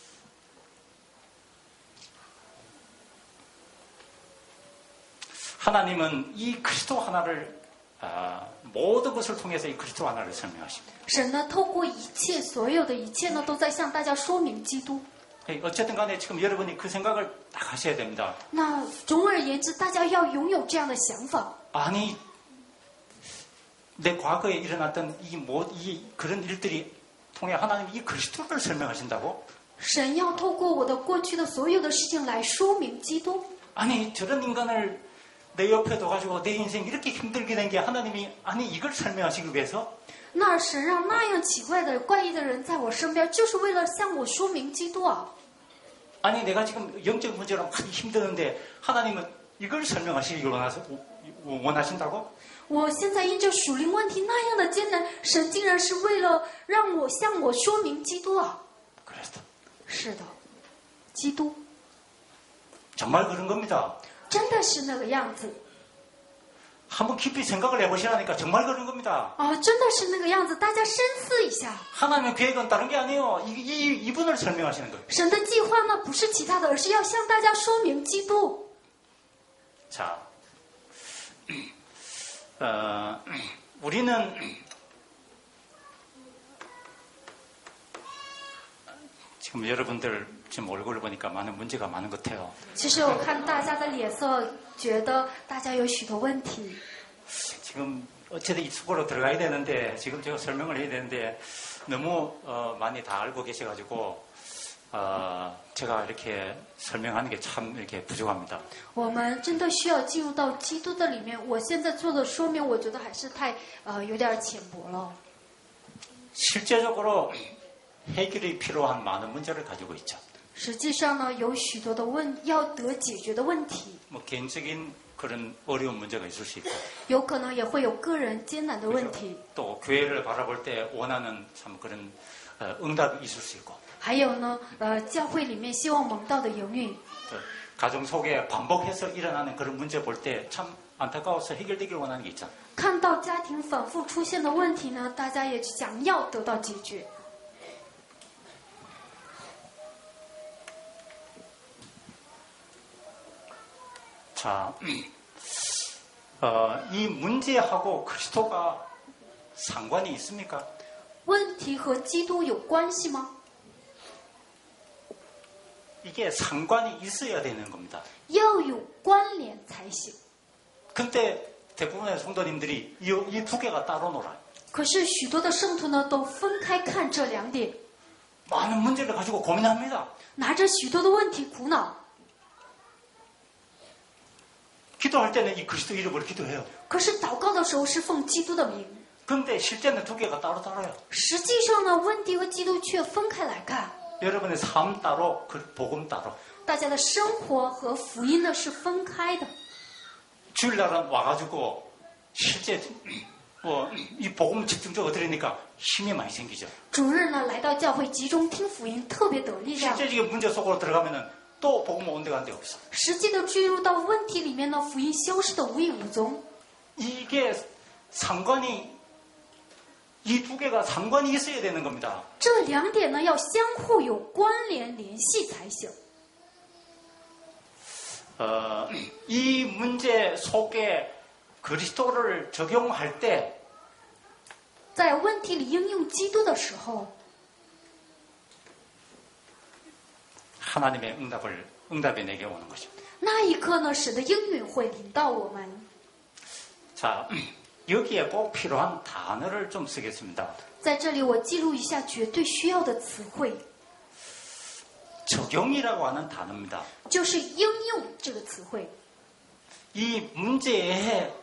하나님은 이 그리스도 하나를 모든 것을 통해서 이 그리스도 하나를 설명하십니다. 神呢，透过一切所有的一切呢，都在向大家说明基督。 어쨌든 간에 지금 여러분이 그 생각을 딱 하셔야 됩니다. 那总而言之，大家要拥有这样的想法。 아니, 내 과거에 일어났던 그런 일들이 통해 하나님이 이 그리스도를 설명하신다고? 神要透过我的过去的所有的事情来说明基督。 아니, 저런 인간을 내 옆에 둬가지고 내 인생 이렇게 힘들게 된 게 하나님이 아니 이걸 설명하시기 위해서? 那神让那样奇怪的怪异的人在我身边，就是为了向我说明基督啊！ 아니 내가 지금 영적 문제로 많이 힘드는데 하나님은 이걸 설명하시기 원하신다고? 我现在因着属灵问题那样的艰难，神竟然是为了让我向我说明基督啊！ 그래서 是的，基督 정말 그런 겁니다. 真的是那个样子。 한번 깊이 생각을 해보시라니까 정말 그런 겁니다. 真的是那个样子，大家深思一下。 하나님의 계획은 다른 게 아니에요. 이분을 설명하시는 거예요. 神的计划呢，不是其他的，而是要向大家说明基督。 자, 우리는 지금 여러분들 지금 얼굴을 보니까 많은 문제가 많은 것 같아요. 其实我看大家的脸色，觉得大家有许多问题。 지금 어쨌든 이 속으로 들어가야 되는데 지금 제가 설명을 해야 되는데 너무 많이 다 알고 계셔가지고 제가 이렇게 설명하는 게 참 이렇게 부족합니다. 我们真的需要进入到基督的里面。我现在做的说明，我觉得还是太有点浅薄了。 실제적으로 해결이 필요한 많은 문제를 가지고 있죠. 实际上呢，有许多的要得解决的问题， 뭐 개인적인 그런 어려운 문제가 있을 수 있고 有可能也会有个人艰难的问题， 또 교회를 바라볼 때 원하는 참 그런 응답이 있을 수 있고 还有呢，教会里面希望蒙到的营运， 또 가정 속에 반복해서 일어나는 그런 문제 볼 때 참 안타까워서 해결되길 원하는 게 있잖아요. 看到家庭反复出现的问题呢，大家也想要得到解决。 자, 이 문제하고 그리스도가 상관이 있습니까? 问题和基督有关系吗？ 이게 상관이 있어야 되는 겁니다. 要有关联才行。 근데 대부분의 성도님들이 이 두 개가 따로 놀아요. 可是许多的圣徒呢，都分开看这两点， 많은 문제를 가지고 고민합니다. 拿着许多的问题苦恼。 기도할 때는 이 그리스도 이름으로 기도해요. 可是祷告的时候是奉基督的名， 근데 실제는 두 개가 따로따로요. 实际上呢，问题和基督却分开来看。 여러분의 삶 따로, 복음 따로. 大家的生活和福音呢是分开的。 주일날은 와가지고 실제 이 복음 집중적으로 들으니까 힘이 많이 생기죠. 主日呢来到教会集中听福音，特别得力量。 실제적인 문제 속으로 들어가면은 또 복음 온 데가 한 데 없어. 实际的进入到问题里面呢，福音消失的无影无踪。 이게 상관이 이 두 개가 상관이 있어야 되는 겁니다. 这两点呢要相互有关联联系才行。 이 문제 속에 그리스도를 적용할 때 在问题里应用基督的时候， 하나님의 응답이 내게 오는 것입니다. 那一刻呢，神的应允会临到我们。 자, 여기에 꼭 필요한 단어를 좀 쓰겠습니다. 在这里，我记录一下绝对需要的词汇， 적용이라고 하는 단어입니다. 就是应用这个词汇。 이 문제에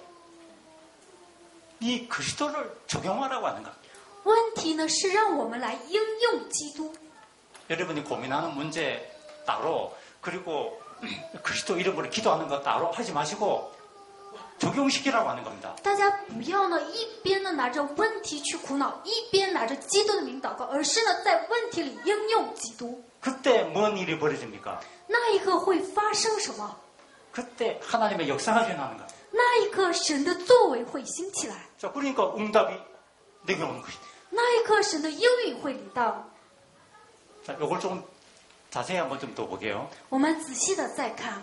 이 그리스도를 적용하라고 하는 것. 问题呢是让我们来应用基督。 여러분이 고민하는 문제 따로 그리고 그리스도 이름으로 기도하는 것 따로 하지 마시고 적용시키라고 하는 겁니다. 大家不要呢一边呢拿着问题去苦恼，一边拿着基督的名祷告，而是呢在问题里应用基督。 그때 뭔 일이 벌어집니까? 那一刻会发生什么？ 그때 하나님의 역사가 일어나는 거예요. 那一刻神的作为会兴起来， 자, 그러니까 응답이 내게 오는 것이다. 那一刻神的应允会临到。 자, 이걸 좀 자세히 한번 좀 더 보게요. 我们仔细的再看，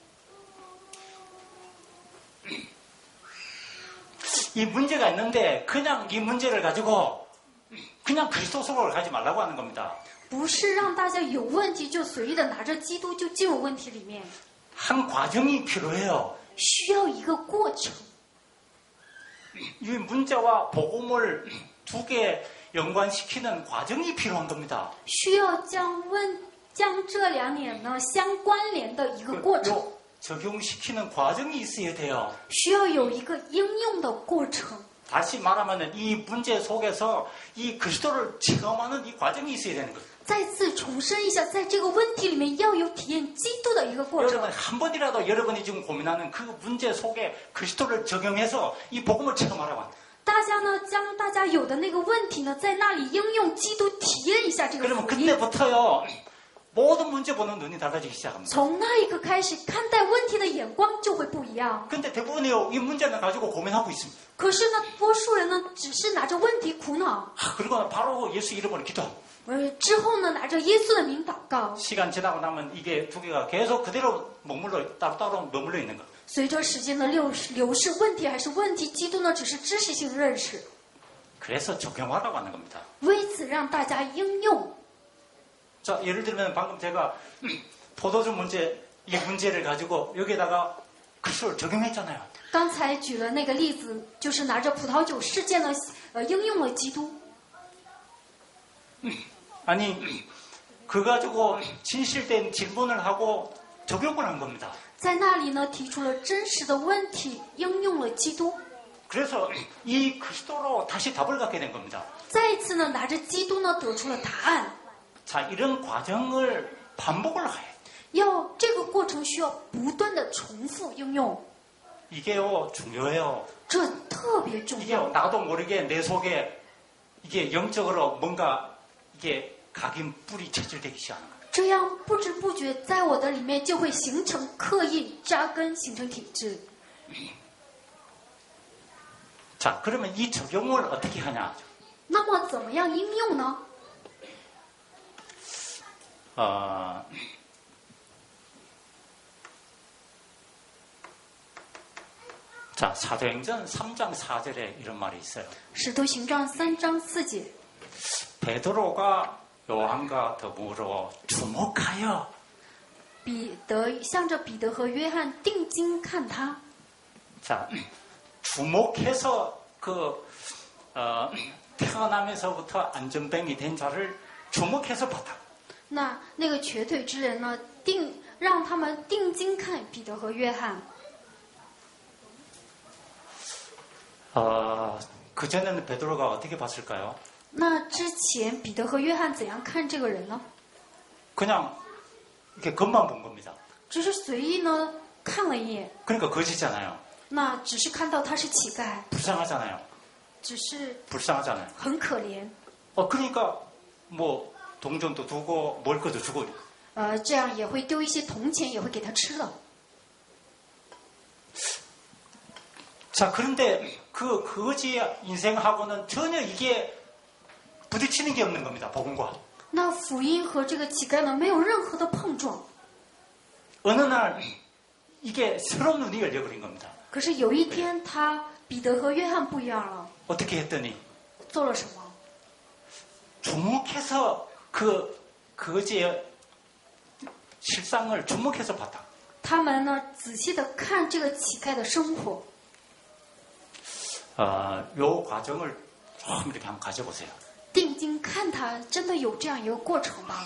이 문제가 있는데 그냥 이 문제를 가지고 그냥 그리스도 속으로 가지 말라고 하는 겁니다. 不是让大家有问题就随意的拿着基督就进入问题里面， 한 과정이 필요해요. 需要一个过程。 이 문제와 복음을 두 개 연관시키는 과정이 필요한 겁니다. 需要将这两点呢相关联的一个过程， 요 적용시키는 과정이 있어야 돼요. 需要有一个应用的过程。 다시 말하면 이 문제 속에서 이 그리스도를 체험하는 이 과정이 있어야 되는 거예요. 再次重申一下，在这个问题里面要有体验基督的一个过程。 여러분 한 번이라도 여러분이 지금 고민하는 그 문제 속에 그리스도를 적용해서 이 복음을 체험하라고 합니다. 大家呢，将大家有的那个问题呢，在那里应用基督，体验一下这个 그러면 福音。 그때부터요 모든 문제 보는 눈이 달라지기 시작합니다. 从那一刻开始，看待问题的眼光就会不一样。 근데 대부분이요, 이 문제는 가지고 고민하고 있습니다. 可是呢，多数人呢，只是拿着问题苦恼， 그리고 바로 예수 이름으로 기도하고. 之后呢，拿着耶稣的名祷告。 시간 지나고 나면 이게 두 개가 계속 그대로 따로 머물러 있는 거. 随着时间的流逝，问题还是问题，基督呢只是知识性认识。 그래서 적용하라고 하는 겁니다. 为此让大家应用。 자, 예를 들면 방금 제가 포도주 문제, 이 문제를 가지고 여기에다가 그걸 적용했잖아요. 刚才举了那个例子，就是拿着葡萄酒事件呢，应用了基督。 아니, 그 가지고 진실된 질문을 하고 적용을 한 겁니다. 在那里呢，提出了真实的问题，应用了基督。 그래서 이 그리스도로 다시 답을 갖게 된 겁니다. 再一次呢，拿着基督呢，得出了答案。 자, 이런 과정을 반복을 해요. 要这个过程需要不断的重复应用， 이게요, 중요해요. 这特别重 이게 要。 나도 모르게 내 속에 이게 영적으로 뭔가 이게 각인 뿌리 체질되기 시작하는 거예요. 这样不知不觉在我的里面就会形成刻印、扎根，形成体质。 자, 그러면 이 적용을 어떻게 하냐? 那么怎么样应用呢？ 자, 사도행전 3장 4절에 이런 말이 있어요. 使徒行传3章4节， 베드로가 요한과 더불어 주목하여 向着彼得和约翰定睛看他。 자, 주목해서 태어나면서부터 안전뱅이 된 자를 주목해서 봤다. 那个瘸腿之人呢，让他们定睛看彼得和约翰。 그전에는 베드로가 어떻게 봤을까요? 那之前彼得和约翰怎样看这个人呢？ 그냥 이렇게 겉만 본 겁니다. 只是随意呢看了一眼， 그러니까 거지잖아요. 那只是看到他是乞丐， 불쌍하잖아요. 只是 불쌍하잖아요. 很可怜。 그러니까 뭐 동전도 두고 먹을 것도 주고. 这样也会丢一些铜钱，也会给他吃了。 자, 그런데 그 거지 인생하고는 전혀 이게 부딪히는 게 없는 겁니다. 복음과. 那福音和这个乞丐呢，没有任何的碰撞。 어느 날 이게 새로운 눈이 열려버린 겁니다. 可是有一天，彼得和约翰不一样了， 어떻게 했더니 做了什么？ 주목해서 그 거지의 실상을 주목해서 봤다. 他们呢，仔细的看这个乞丐的生活。 요 과정을 좀 이렇게 한번 가져보세요. 定睛看他，真的有这样一个过程吗？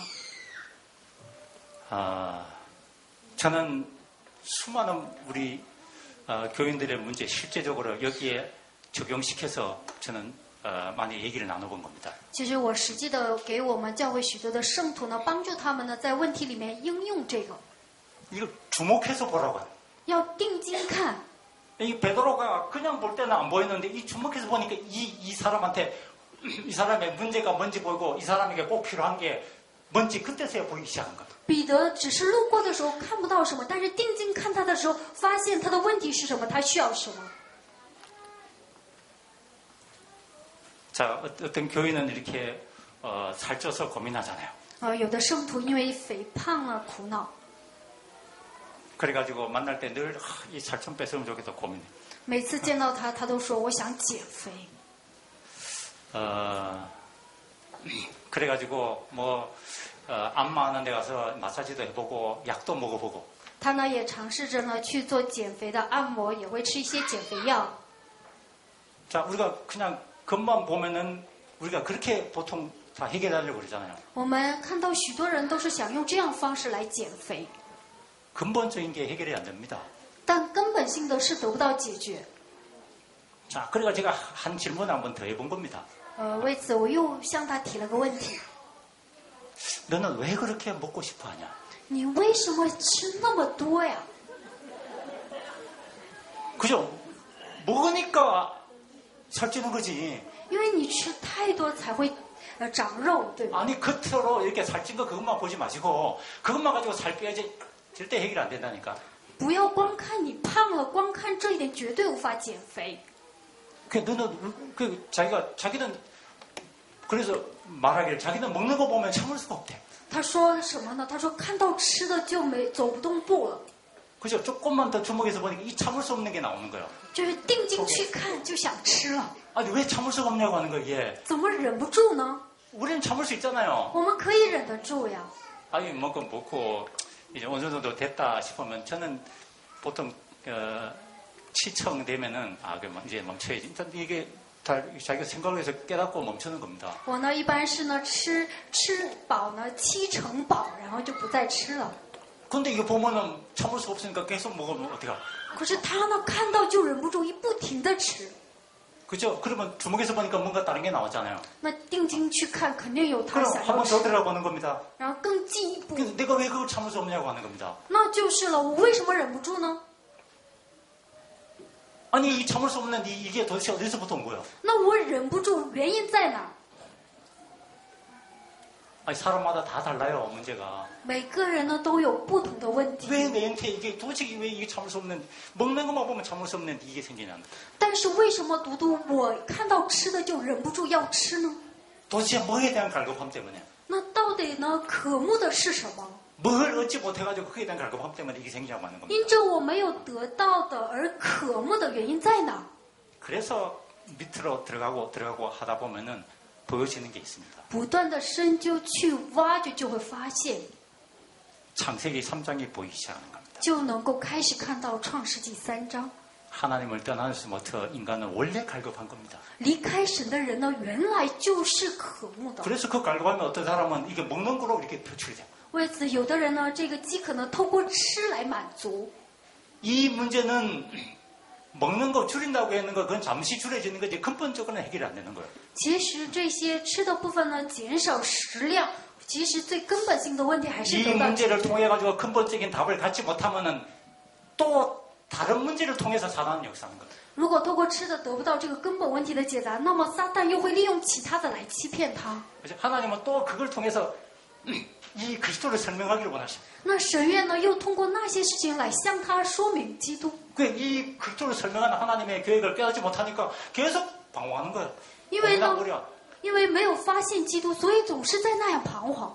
저는 수많은 우리 교인들의 문제 실제적으로 여기에 적용시켜서 저는 많이 얘기를 나눠본 겁니다. 其实我实际的给我们教会许多的圣徒呢，帮助他们呢，在问题里面应用这个。 이걸 주목해서 보라고 하는. 要定睛看。 이 베드로가 그냥 볼 때는 안 보였는데 이 주목해서 보니까 이 사람한테 이 사람의 문제가 뭔지 보이고 이 사람에게 꼭 필요한 게 뭔지 그때서야 보이기 시작한 거예요. 彼得只是路过的时候看不到什么，但是定睛看他的时候，发现他的问题是什么，他需要什么。 자, 어떤 교인은 이렇게 살쪄서 고민하잖아요. 有的圣徒因为肥胖而苦恼， 그래가지고 만날 때 늘 이 살 좀 뺐으면 좋겠다 고민해. 每次见到他，他都说我想减肥。 그래가지고 뭐 안마 하는 데 가서 마사지도 해보고 약도 먹어보고. 他呢也尝试着呢去做减肥的按摩，也会吃一些减肥药。 자, 우리가 그냥 겉만 보면은 우리가 그렇게 보통 다 해결하려고 그러잖아요. 我们看到许多人都是想用这样方式来减肥， 근본적인 게 해결이 안 됩니다. 但根本性的是得不到解决。 자, 그러니까 제가 한 질문을 한번 더 해본 겁니다. 为此我又向他提了个问题： 너는 왜 그렇게 먹고 싶어 하냐? 你为什么吃那么多呀？ 그죠? 먹으니까 살찌는 거지. 因为你吃太多才会长肉，对吧？ 아니 겉으로 이렇게 살찐 거 그것만 보지 마시고 그것만 가지고 살 빼야지 절대 해결 안 된다니까. 不要光看你胖了，光看这一点绝对无法减肥。 그 너는 그 자기는 그래서 말하기를 자기는 먹는 거 보면 참을 수가 없대. 他说什么呢？他说看到吃的就走不动步了， 그죠? 조금만 더 주목해서 보니까 이 참을 수 없는 게 나오는 거예요. 就是定睛去看就想吃了， 아니 왜 참을 수가 없냐고 하는 거예요. 이게 怎么忍不住呢？ 우리는 참을 수 있잖아요. 我们可以忍得住呀。 아니 먹고 이제 어느 정도 됐다 싶으면 저는 보통 치청 되면은 그럼 이제 멈춰야지. 일단 이게 다 자기가 생각을 해서 깨닫고 멈추는 겁니다. 我呢一般是呢吃饱呢7成饱，然后就不再吃了。 근데 이거 보면은 참을 수 없으니까 계속 먹으면 어떡하? 可是他呢看到就忍不住，一不停的吃。 그죠? 그러면 주먹에서 보니까 뭔가 다른 게 나왔잖아요. 那定睛去看，肯定有他 그럼 想 한 要 번 吃 더 ， 들어가보는 겁니다. 然后更进一步， 내가 왜 그걸 참을 수 없냐고 하는 겁니다. 那就是了。我为什么忍不住呢？ 아니 이 참을 수 없는 이게 도대체 어디서부터 온 거예요? 那我忍不住原因在哪？ 아니 사람마다 다 달라요 문제가. 每个人呢都有不同的问题。 왜 내한테 이게 도대체 왜 이게 참을 수 없는 먹는 것만 보면 참을 수 없는 이게 생기냐는. 但是为什么独独我看到吃的就忍不住要吃呢？ 도대체 뭐에 대한 갈급함 때문에. 那到底呢渴慕的是什么？ 뭘 얻지 못해가지고 그에 대한 갈급함 때문에 이게 생기냐고 하는 겁니다. 因着我没有得到的而渴慕的原因在哪？ 그래서 밑으로 들어가고 하다 보면은 보여지는 게 있습니다. 不断的深究去挖掘，就会发现， 창세기 3장이 보이기 시작하는 겁니다. 就能够开始看到创世纪3章。 하나님을 떠나서부터 인간은 원래 갈급한 겁니다. 离开神的人呢，原来就是渴慕的。 그래서 그 갈급함이 어떤 사람은 이게 먹는 거로 이렇게 표출이 돼요. 为此，有的人呢，这个饥渴呢，透过吃来满足。 이 문제는 먹는 거 줄인다고 하는 거 그건 잠시 줄여지는 거지 근본적으로는 해결이 안 되는 거예요. 其实这些吃的部分呢，减少食量，其实最根本性的问题还是 이 得到解 문제를 决。 통해 가지고 근본적인 답을 갖지 못하면은 또 다른 문제를 통해서 사단은 역사하는 거예요. 如果透过吃的得不到这个根本问题的解答，那么撒旦又会利用其他的来欺骗他。 그래서 하나님은 또 그걸 통해서 이 그리스도를 설명하기를 원하셔. 那神愿呢，又通过那些事情来向他说明基督。 이 그리스도를 설명하는 하나님의 계획을 깨닫지 못하니까 계속 방황하는 거예요. 因为呢， 고민하고 因为没有发现基督，所以总是在那样彷徨。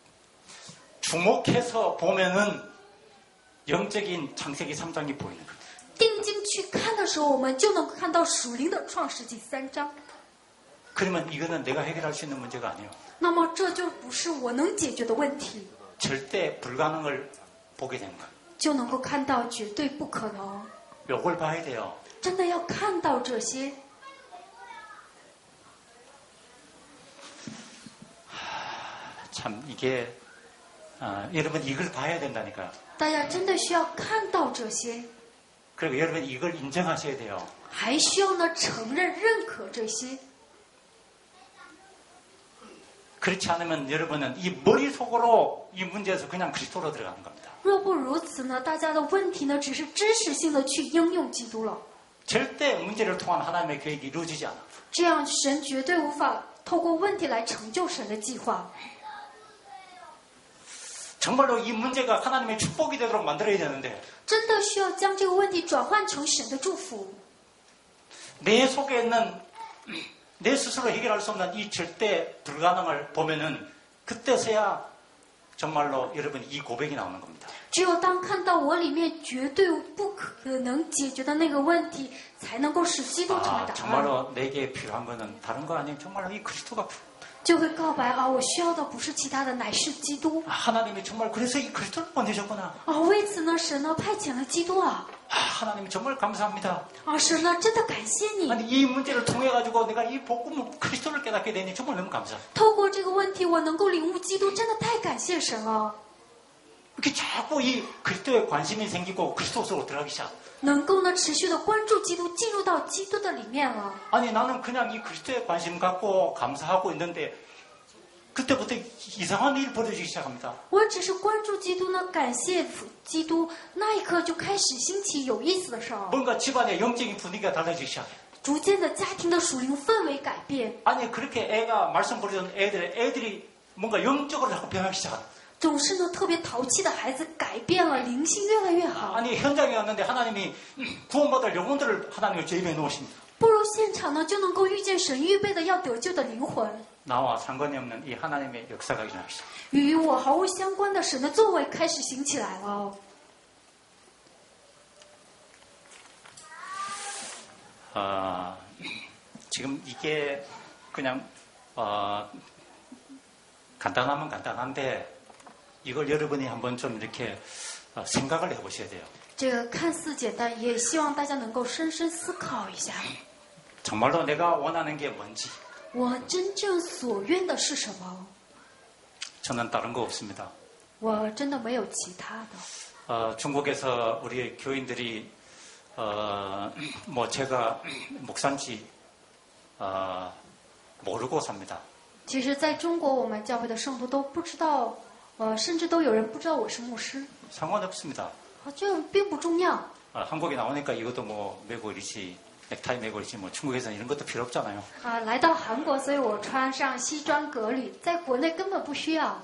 주목해서 보면은 영적인 창세기 3장이 보이는 거예요. 定睛去看的时候，我们就能看到属灵的创世纪3章。 그러면 이거는 내가 해결할 수 있는 문제가 아니에요. 那么这就不是我能解决的问题， 절대 불가능을 보게 되는 거예요. 就能够看到绝对不可能。 요걸 봐야 돼요. 真的要看到这些。 참 이게 여러분 이걸 봐야 된다니까요. 大家真的需要看到这些， 그리고 여러분 이걸 인정하셔야 돼요. 还需要呢承认、认可这些。 그렇지 않으면 여러분은 이 머릿속으로 이 문제에서 그냥 그리스도로 들어가는 겁니다. 若不如此呢，大家的问题呢只是知识性的去应用基督了， 절대 문제를 통한 하나님의 계획이 이루어지지 않아. 这样神绝对无法透过问题来成就神的计划。 정말로 이 문제가 하나님의 축복이 되도록 만들어야 되는데 真的需要将这个问题转换成神的祝福。 내 속에 있는 내 스스로 해결할 수 없는 이 절대 불가능을 보면은 그때서야 정말로 여러분 이 고백이 나오는 겁니다. 只有当看到我里面绝对不可能解决的那个问题，才能够使基督成为答案。 정말로 내게 필요한 거는 다른 거 아니에요. 정말로 이 그리스도가 就会告白啊，我需要的不是其他的，乃是基督。 하나님이 정말 그래서 이 그리스도를 보내셨구나. 啊，为此呢，神呢派遣了基督啊。 하나님 정말 감사합니다. 啊，神呢真的感谢你。 아니 이 문제를 통해 가지고 내가 이 복음을 그리스도를 깨닫게 되니 정말 너무 감사. 透过这个问题，我能够领悟基督，真的太感谢神了。 이렇게 자꾸 이 그리스도에 관심이 생기고 그리스도 속으로 들어가기 시작. 能够呢持续的关注基督，进入到基督的里面了。 아니 나는 그냥 이 그리스도에 관심 갖고 감사하고 있는데 그때부터 이상한 일이 벌어지기 시작합니다. 我只是关注基督呢，感谢基督，那一刻就开始兴起有意思的事儿， 뭔가 집안의 영적인 분위기가 달라지기 시작해. 逐渐的家庭的属灵氛围改变。 아니 그렇게 애가 말씀 부르던 애들이 뭔가 영적으로 자꾸 변하기 시작한다. 总是呢特别淘气的孩子改变了，灵性越来越好。 아니 현장에 왔는데 하나님이 구원받을 영혼들을 하나님을 제 입에 놓으십니다. 步入现场呢，就能够遇见神预备的要得救的灵魂。 나와 상관이 없는 이 하나님의 역사가 일어나기 시작. 与我毫无相关的神的作为开始行起来了。 지금 이게 그냥 간단하면 간단한데 이걸 여러분이 한번 좀 이렇게 생각을 해보셔야 돼요. 这个看似简单，也希望大家能够深深思考一下， 정말로 내가 원하는 게 뭔지. 我真正所愿的是什么？ 저는 다른 거 없습니다. 我真的没有其他的。 중국에서 우리 교인들이 뭐 제가 목사인지 모르고 삽니다. 其实在中国，我们教会的圣徒都不知道，甚至都有人不知道我是牧师， 상관없습니다. 这并不重要。 한국에 나오니까 이것도 뭐 메고 이리지 넥타이 메고 이리지 뭐 중국에서는 이런 것도 필요 없잖아요. 来到韩国，所以我穿上西装革履，在国内根本不需要。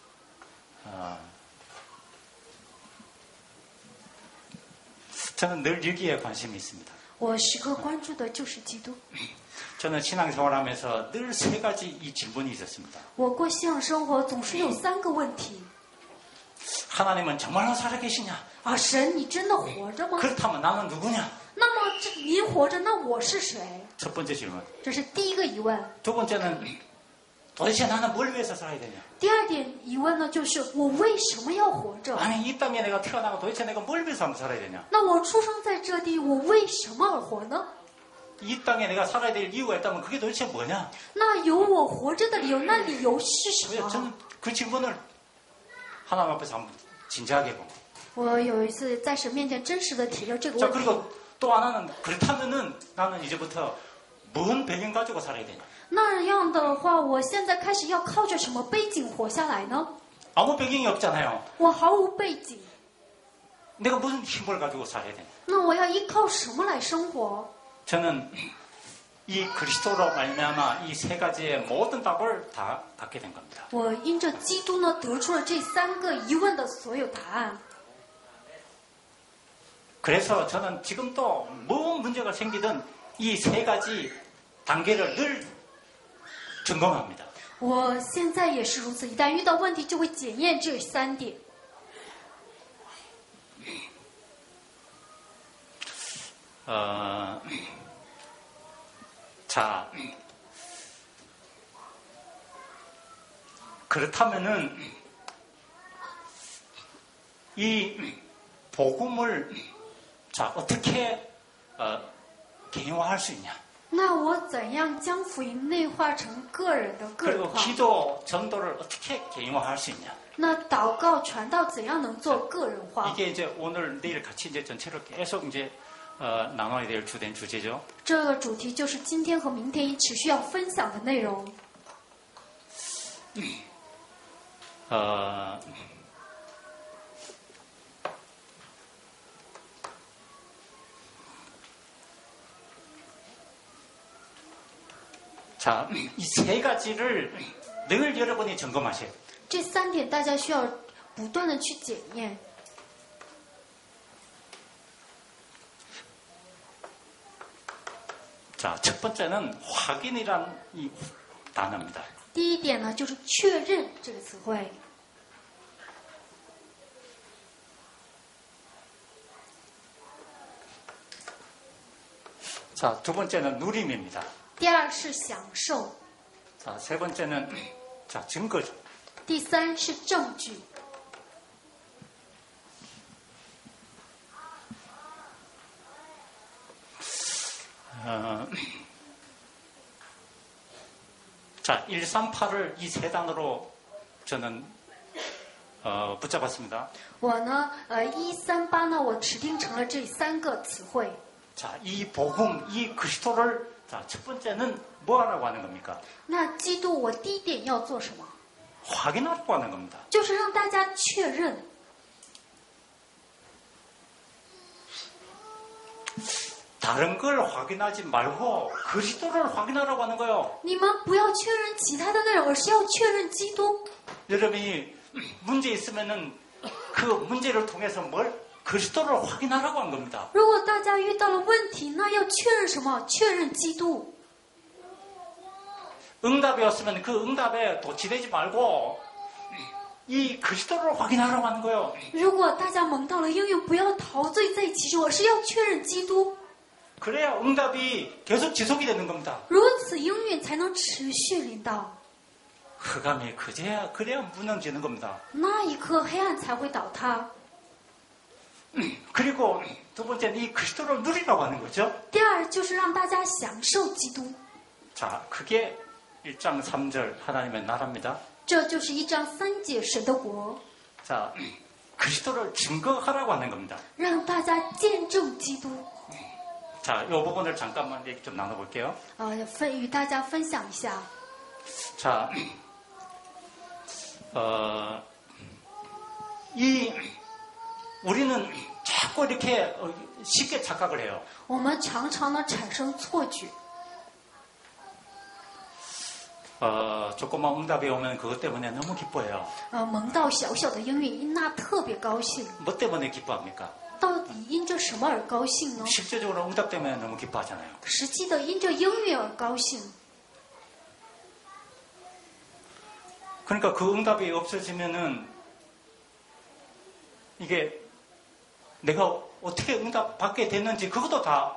저는 늘 여기에 관심이 있습니다. 我时刻关注的就是基督。 저는 신앙생활하면서 늘 세 가지 이 질문이 있었습니다. 我过信仰生活总是有3个问题。 하나님은 정말로 살아계시냐? 神，你真的活着吗？ 그렇다면 나는 누구냐? 那么您活着，那我是谁？ 첫 번째 질문. 这是第一个疑问。 두 번째는 도대체 나는 뭘 위해서 살아야 되냐? 第二点疑问呢，就是我为什么要活着？ 아니 이 땅에 내가 태어나고 도대체 내가 뭘 위해서 한번 살아야 되냐? 那我出生在这地，我为什么而活呢？ 이 땅에 내가 살아야 될 이유가 있다면 그게 도대체 뭐냐? 那有我活着的理由，那理由是什 왜 么？ 저는 그 질문을 하나님 앞에서 한번 진지하게 보고. 我有一次在神面前真实的提了这个 자 问题。 그리고 또 하나는 그렇다면은 나는 이제부터 뭔 배경 가지고 살아야 되냐? 那样的话，我现在开始要靠着什么背景活下来呢？ 아무 배경이 없잖아요. 我毫无背景， 내가 무슨 힘을 가지고 살아야 되냐? 那我要依靠什么来生活？ 저는 이 그리스도로 말미암아 이 세 가지의 모든 답을 다 갖게 된 겁니다. 我因着基督呢，得出了这3个疑问的所有答案。 그래서 저는 지금도 뭔 문제가 생기든 이 세 가지 단계를 늘 점검합니다. 我现在也是如此，一旦遇到问题，就会检验这3点。 자, 그렇다면은 이 복음을 자 어떻게 개인화할 수 있냐? 那我怎样将福音内化成个人的个人 그리고 化？ 기도 전도를 어떻게 개인화할 수 있냐? 那祷告传道怎样能做个人化？ 이게 이제 오늘 내일 같이 이제 전체를 계속 이제 나눠야 될 주된 주제죠. 这个主题就是今天和明天持续要分享的内容。 자, 이 세 가지를 늘 여러분이 점검하셔야 돼요. 这3点大家需要不断的去检验。 자, 첫 번째는 확인이란 이 단어입니다. 第一点呢，就是确认这个词汇。 자, 두 번째는 누림입니다. 第二是享受， 자, 세 번째는 자, 증거죠. 第3是证据。 자, 138을 이 세 단어로 저는 붙잡았습니다. 我呢，138呢，我指定成了这3个词汇。 자, 이 복음, 이 그리스도를 자, 첫 번째는 뭐 하라고 하는 겁니까? 那基督，我第一点要做什么？ 확인하라고 하는 겁니다. 就是让大家确认。 다른 걸 확인하지 말고 그리스도를 확인하라고 하는 거예요. 你们不要确认其他的内容，而是要确认基督。 여러분이 문제 있으면은 그 문제를 통해서 뭘 그리스도를 확인하라고 한 겁니다. 如果大家遇到了问题，那要确认什么？确认基督。 응답이 왔으면 그 응답에 도취되지 말고 이 그리스도를 확인하라고 하는 거예요. 如果大家蒙到了应允，不要陶醉在其中，而是要确认基督。 그래야 응답이 계속 지속이 되는 겁니다. 如此应允才能持续临到， 흑암이 그래야 무너지는 겁니다. 那一刻黑暗才会倒塌。 그리고 두 번째는 이 그리스도를 누리라고 하는 거죠. 第二就是让大家享受基督， 자, 그게 1장 3절 하나님의 나라입니다. 这就是1章3节神的国， 자, 그리스도를 증거하라고 하는 겁니다. 让大家见证基督。 자, 이 부분을 잠깐만 얘기 좀 나눠볼게요. 与大家分享一下。 자, 우리는 자꾸 이렇게 쉽게 착각을 해요. 我们常常的产生错觉， 조그만 응답이 오면 그것 때문에 너무 기뻐해요. 蒙到小小的应允，那特别高兴。 뭐 때문에 기뻐합니까? 到底因着什么而高兴呢？ 실제적으로 응답 때문에 너무 기뻐하잖아요. 实际的因着应允而高兴。 그러니까 그 응답이 없어지면은 이게 내가 어떻게 응답 받게 됐는지 그것도 다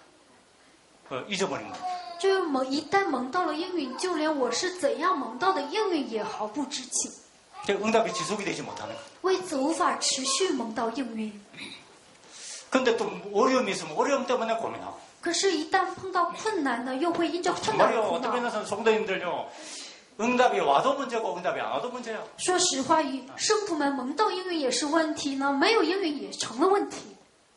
잊어버린 거예요. 就是一旦蒙到了应允，就连我是怎样蒙到的应允也毫不知情， 응답이 지속이 되지 못하는 거예요. 为此无法持续蒙到应允。 근데 또 어려움이 있으면 어려움 때문에 고민하고. 可是，一旦碰到困难呢，又会因着困难 정말요. 苦 어떤 恼。 면에서는 성도님들요. 응답이 와도 문제고 응답이 안 와도 문제예요. 说实话，圣徒们蒙到应允也是问题呢，没有应允也成了问题。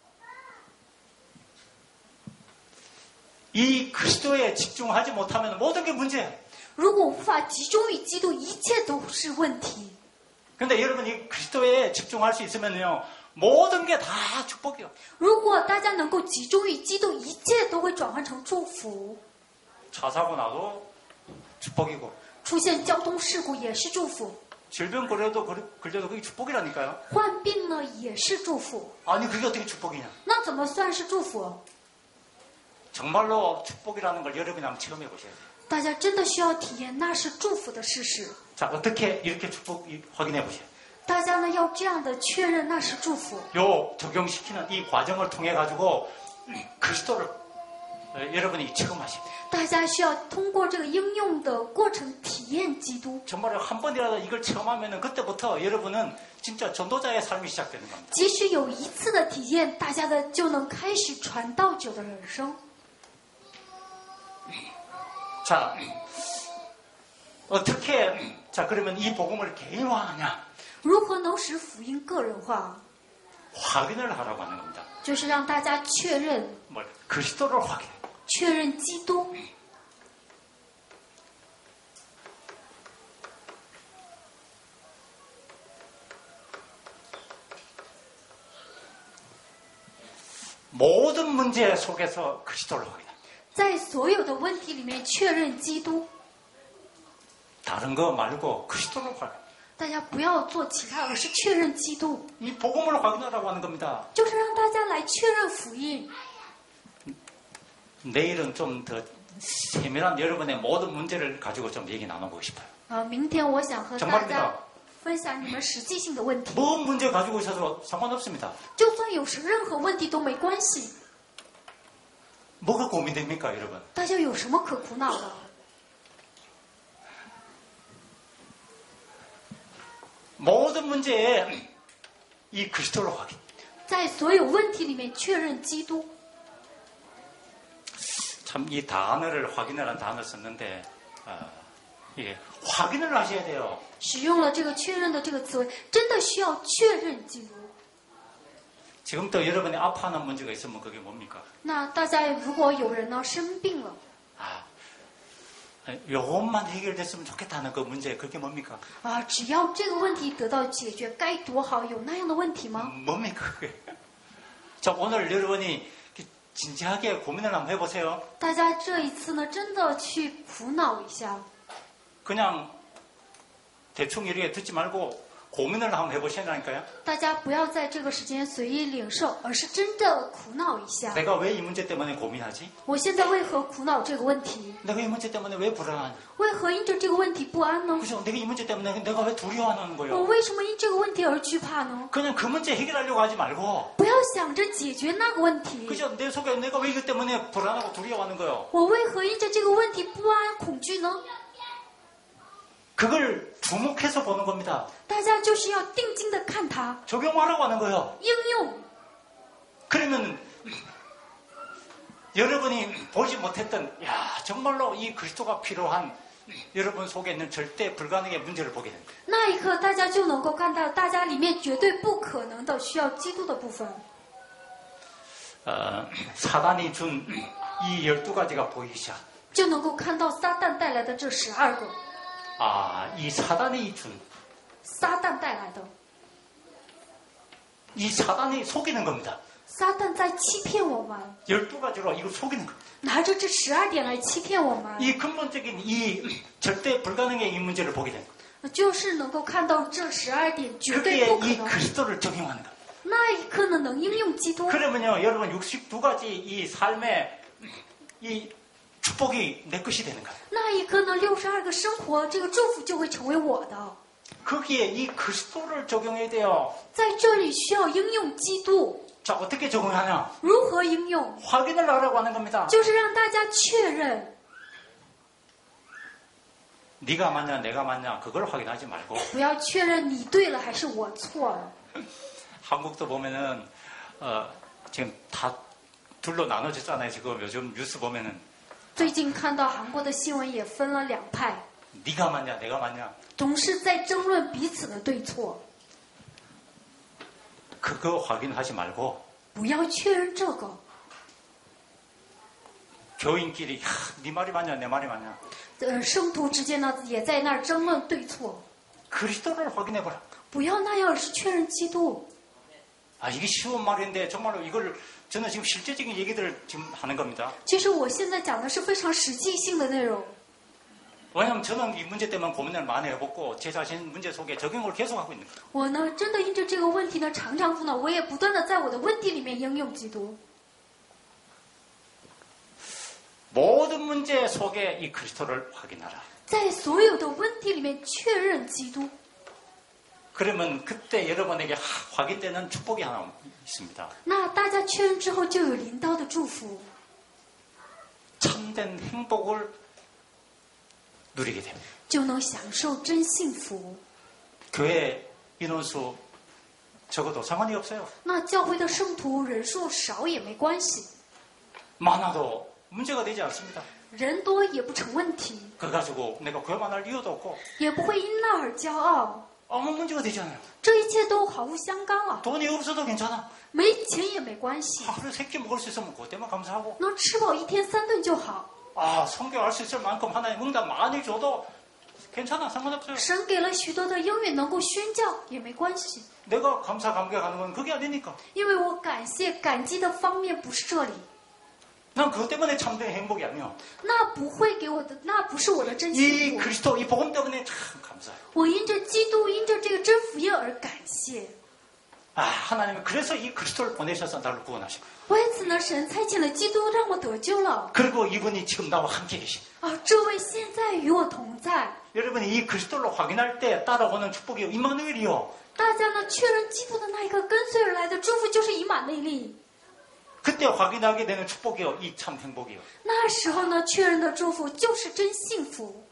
이 그리스도에 집중하지 못하면 모든 게 문제예요. 如果无法集中于基督，一切都是问题。 근데 여러분 이 그리스도에 집중할 수 있으면요. 모든 게 다 축복이요. 如果大家能够集中于基督，一切都会转换成祝福。 차 사고 나도 축복이고 出现交通事故也是祝福， 질병 걸려도 그게 축복이라니까요. 患病呢也是祝福。 아니 그게 어떻게 축복이냐. 那怎么算是祝福？ 정말로 축복이라는 걸 여러분이 한번 체험해 보셔야 돼요. 大家真的需要体验，那是祝福的事实。 자, 어떻게 이렇게 축복 확인해 보세요. 大家呢要这样的确认，那是祝福。 요 적용시키는 이 과정을 통해 가지고 그리스도를 여러분이 체험하시고 大家需要通过这个应用的过程体验基督。 정말 한 번이라도 이걸 체험하면은 그때부터 여러분은 진짜 전도자의 삶이 시작되는 겁니다. 即使有一次的体验，大家的就能开始传道者的人生。 자, 어떻게 자 그러면 이 복음을 개인화하냐? 如何能使福音个人化？ 확인을 하라고 하는 겁니다. 就是让大家确认， 뭘 그리스도를 확인. 确认基督。 모든 문제 속에서 그리스도를 확인해. 在所有的问题里面确认基督。 다른 거 말고 그리스도를 확인. 大家不要做其他，而是确认基督， 이 복음을 확인하라고 하는 겁니다. 就是让大家来确认福音。 내일은 좀 더 세밀한 여러분의 모든 문제를 가지고 좀 얘기 나눠보고 싶어요. 明天我想和大 정말입니다. 家分享你们实际性的问题。 뭔 문제 가지고 있어도 상관없습니다. 就算有时任何问题都没关系。 뭐가 고민됩니까, 여러분? 大家有什么可苦恼的？ 모든 문제에 이 그리스도를 확인. 在所有问题里面确认基督。 참 이 단어를 확인이라는 단어를 썼는데 이게 확인을 하셔야 돼요. 使用了这个确认的这个词汇，真的需要确认基督。 지금도 여러분이 아파하는 문제가 있으면 그게 뭡니까? 那大家如果有人呢生病了， 요것만 해결됐으면 좋겠다는 그 문제 그게 뭡니까? 只要这个问题得到解决，该多好！有那样的问题吗？ 뭡니까 그게? 자 오늘 여러분이 진지하게 고민을 한번 해보세요. 大家这一次呢，真的去苦恼一下， 그냥 대충 이렇게 듣지 말고 고민을 한번 해보시라니까요. 大家不要在这个时间随意领受，而是真的苦恼一下。 내가 왜 이 문제 때문에 고민하지? 我现在为何苦恼这个问题？ 내가 이 문제 때문에 왜 불안하냐? 为何因着这个问题不安呢？ 그죠? 내가 이 문제 때문에 내가 왜 두려워하는 我 거예요? 为什么因这个问题而惧怕呢？ 그냥 그 문제 해결하려고 하지 말고 不要想着解决那个问题。 그죠? 내 속에 내가 왜 이것 때문에 불안하고 두려워하는 거예요? 我为何因着这个问题不安、恐惧呢？ 그걸 주목해서 보는 겁니다. 大家就是要定睛的看它， 적용하라고 하는 거예요. 应用。 그러면 여러분이 보지 못했던 야 정말로 이 그리스도가 필요한 여러분 속에 있는 절대 불가능의 문제를 보게 됩니다. 那一刻，大家就能够看到大家里面绝对不可能的需要基督的部分。 사단이 준 이 12가지가 보이기 시작. 就能够看到撒旦带来的这12个， 이 사단이 준, 撒旦带来的， 이 사단이 속이는 겁니다. 撒旦在欺骗我们， 12가지로 이거 속이는 겁니다. 拿着这12点来欺骗我们， 이 근본적인 이 절대 불가능의 이 문제를 보게 됩니다. 就是能够看到这12点绝对 그게 不可 이 能。 그리스도를 적용하는 겁니다. 那一刻呢，能应用基督， 그러면요, 여러분 62가지 이 삶의 이 축복이 내 것이 되는 거예요. 那一刻呢，62个生活这个祝福就会成为我的。 거기에 이 그리스도를 적용해야 돼요. 在这里需要应用基督， 자, 어떻게 적용하냐? 如何应用？ 확인을 하라고 하는 겁니다. 就是让大家确认， 네가 맞냐, 내가 맞냐, 그걸 확인하지 말고 不要确认你对了还是我错了。 한국도 보면은 지금 다 둘로 나눠졌잖아요. 지금 요즘 뉴스 보면은 最近看到韩国的新闻也分了两派， 네가 맞냐, 내가 맞냐, 总是在争论彼此的对错。 그거 확인하지 말고 不要确认这个， 교인끼리 네 말이 맞냐, 내 말이 맞냐, 圣徒之间呢也在那儿争论对错。 그리스도를 확인해보라. 不要那样，而是确认基督。 이게 쉬운 말인데 정말로 이걸 저는 지금 실제적인 얘기들을 지금 하는 겁니다. 其实我现在讲的是非常实际性的内容， 왜냐하면 저는 이 문제 때문에 고민을 많이 해봤고 제 자신 문제 속에 적용을 계속하고 있는 거예요. 我呢真的因着这个问题呢常常苦恼，我也不断的在我的问题里面应用基督。 모든 문제 속에 이 그리스도를 확인하라. 在所有的问题里面确认基督， 그러면 그때 여러분에게 확인되는 축복이 하나 있습니다. 那大家确认之后就有临到的祝福， 참된 행복을 누리게 됩니다. 就能享受真幸福。 교회 인원수 적어도 상관이 없어요. 那教会的圣徒人数少也没关系， 많아도 문제가 되지 않습니다. 人多也不成问题， 그거 가지고 내가 교회만 할 이유도 없고 也不会因那而骄傲。 아무 문제가 되지 않아요. 这一切都毫无相干了， 돈이 없어도 괜찮아. 没钱也没关系， 하루에 3끼 먹을 수 있으면 그때만 감사하고 能吃饱1天3顿就好。 성경할 수 있을 만큼 하나님 응답 많이 줘도 괜찮아. 상관없어요. 神给了许多的应允，能够宣教也没关系， 내가 감사 감격하는 건 그게 아니니까. 因为我感谢感激的方面不是这里， 난 그것 때문에 참된 행복이 아니야. 那不会给我的，那不是我的真 이 幸福。 그리스도 이 복음 때문에 참 감사해요. 我因着基督，因着这个真福音而感谢。 하나님은 그래서 이 그리스도를 보내셔서 나를 구원하시고 为此呢，神差遣了基督，让我得救了。 그리고 이분이 지금 나와 함께 계십니다. 这位现在与我同在。 여러분이 이 그리스도를 확인할 때 따라오는 축복이 임마누엘이요. 大家呢确认基督的那一刻，跟随而来的祝福就是以马内利。 그때 확인하게 되는 축복이요. 이 참 행복이요. 那时候呢，确认的祝福就是真幸福。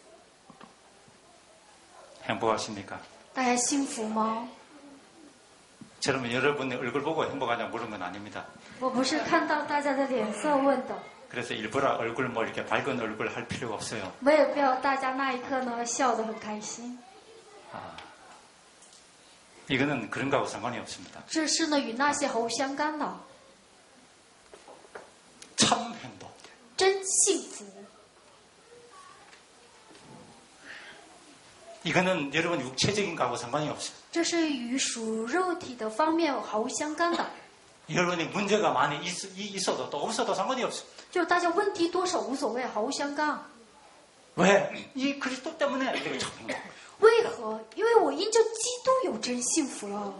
행복하십니까? 大家幸福吗？ 저는 여러분의 얼굴 보고 행복하냐 물은 건 아닙니다. 我不是看到大家的脸色问的， 그래서 일부러 얼굴 뭐 이렇게 밝은 얼굴 할 필요가 없어요. 我也不要大家那一刻呢笑得很开心。 이거는 그런 거하고 상관이 없습니다. 这是呢与那些毫无相干的 참 행복. 真幸福。 이거는 여러분 육체적인 거하고 상관이 없어요. 这是与属肉体的方面毫无相干的。 여러분이 문제가 많이 있어도 또 없어도 상관이 없어. 就是大家问题多少无所谓，毫无相干。 왜? 이 그리스도 때문에 내가 참 행복해. 为何？因为我因着基督有真幸福了。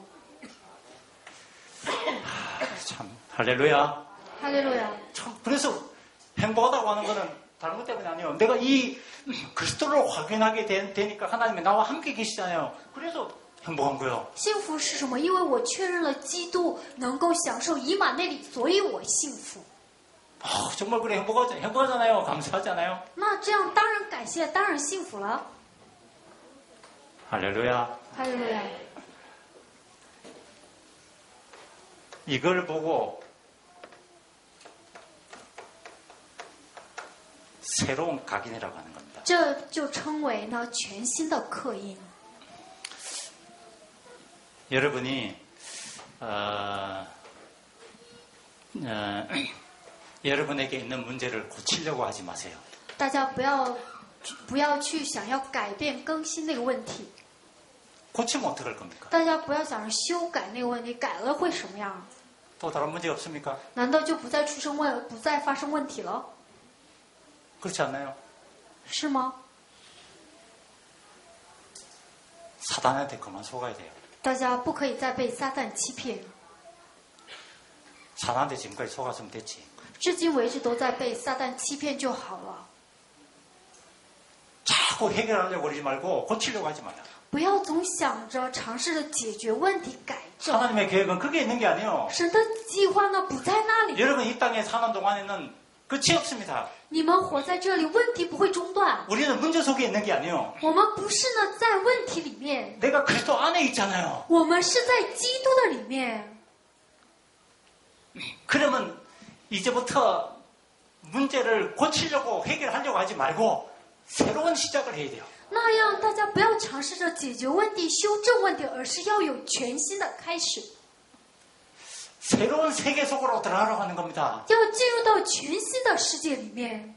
참 할렐루야. 哈利路亚！ 참 그래서 행복하다고 하는 거는 다른 것 때문이 아니에요. 내가 이 그리스도를 확인하게 되니까 하나님이 나와 함께 계시잖아요. 그래서 행복한 거예요. 幸福是什么？因为我确认了基督能够享受以马内利，所以我幸福。 정말 그래 행복하잖아요. 감사하잖아요. 那这样当然感谢，当然幸福了。 할렐루야. 哈利路亚！ 이걸 보고 새로운 각인이라고 하는 겁니다. 这就称为呢全新的刻印。 여러분이 여러분에게 있는 문제를 고치려고 하지 마세요. 大家不要去想要改变更新那个问题， 고치면 어떡할 겁니까? 大家不要想着修改那个问题，改了会什么样？ 또 다른 문제 없습니까? 难道就不再发生问题了？ 그렇지 않나요? 是吗？ 사단한테 그만 속아야 돼요. 大家不可以再被撒旦欺骗， 사단한테 지금까지 속았으면 됐지. 至今为止都在被撒旦欺骗就好了。 자꾸 해결하려고 그러지 말고 고치려고 하지 말라. 不要总想着尝试着解决问题、改正。 하나님의 계획은 그게 있는 게 아니에요. 神的计划呢不在那里。 여러분 이 땅에 사는 동안에는 끝이 없습니다. 你们活在这里，问题不会中断。 우리는 문제 속에 있는 게 아니에요. 我们不是呢在问题里面， 내가 그리스도 안에 있잖아요. 我们是在基督的里面。 그러면 이제부터 문제를 고치려고 해결하려고 하지 말고 새로운 시작을 해야 돼요. 那样大家不要尝试着解决问题、修正问题，而是要有全新的开始， 새로운 세계 속으로 들어가려고 하는 겁니다. 要进入到全新的世界里面。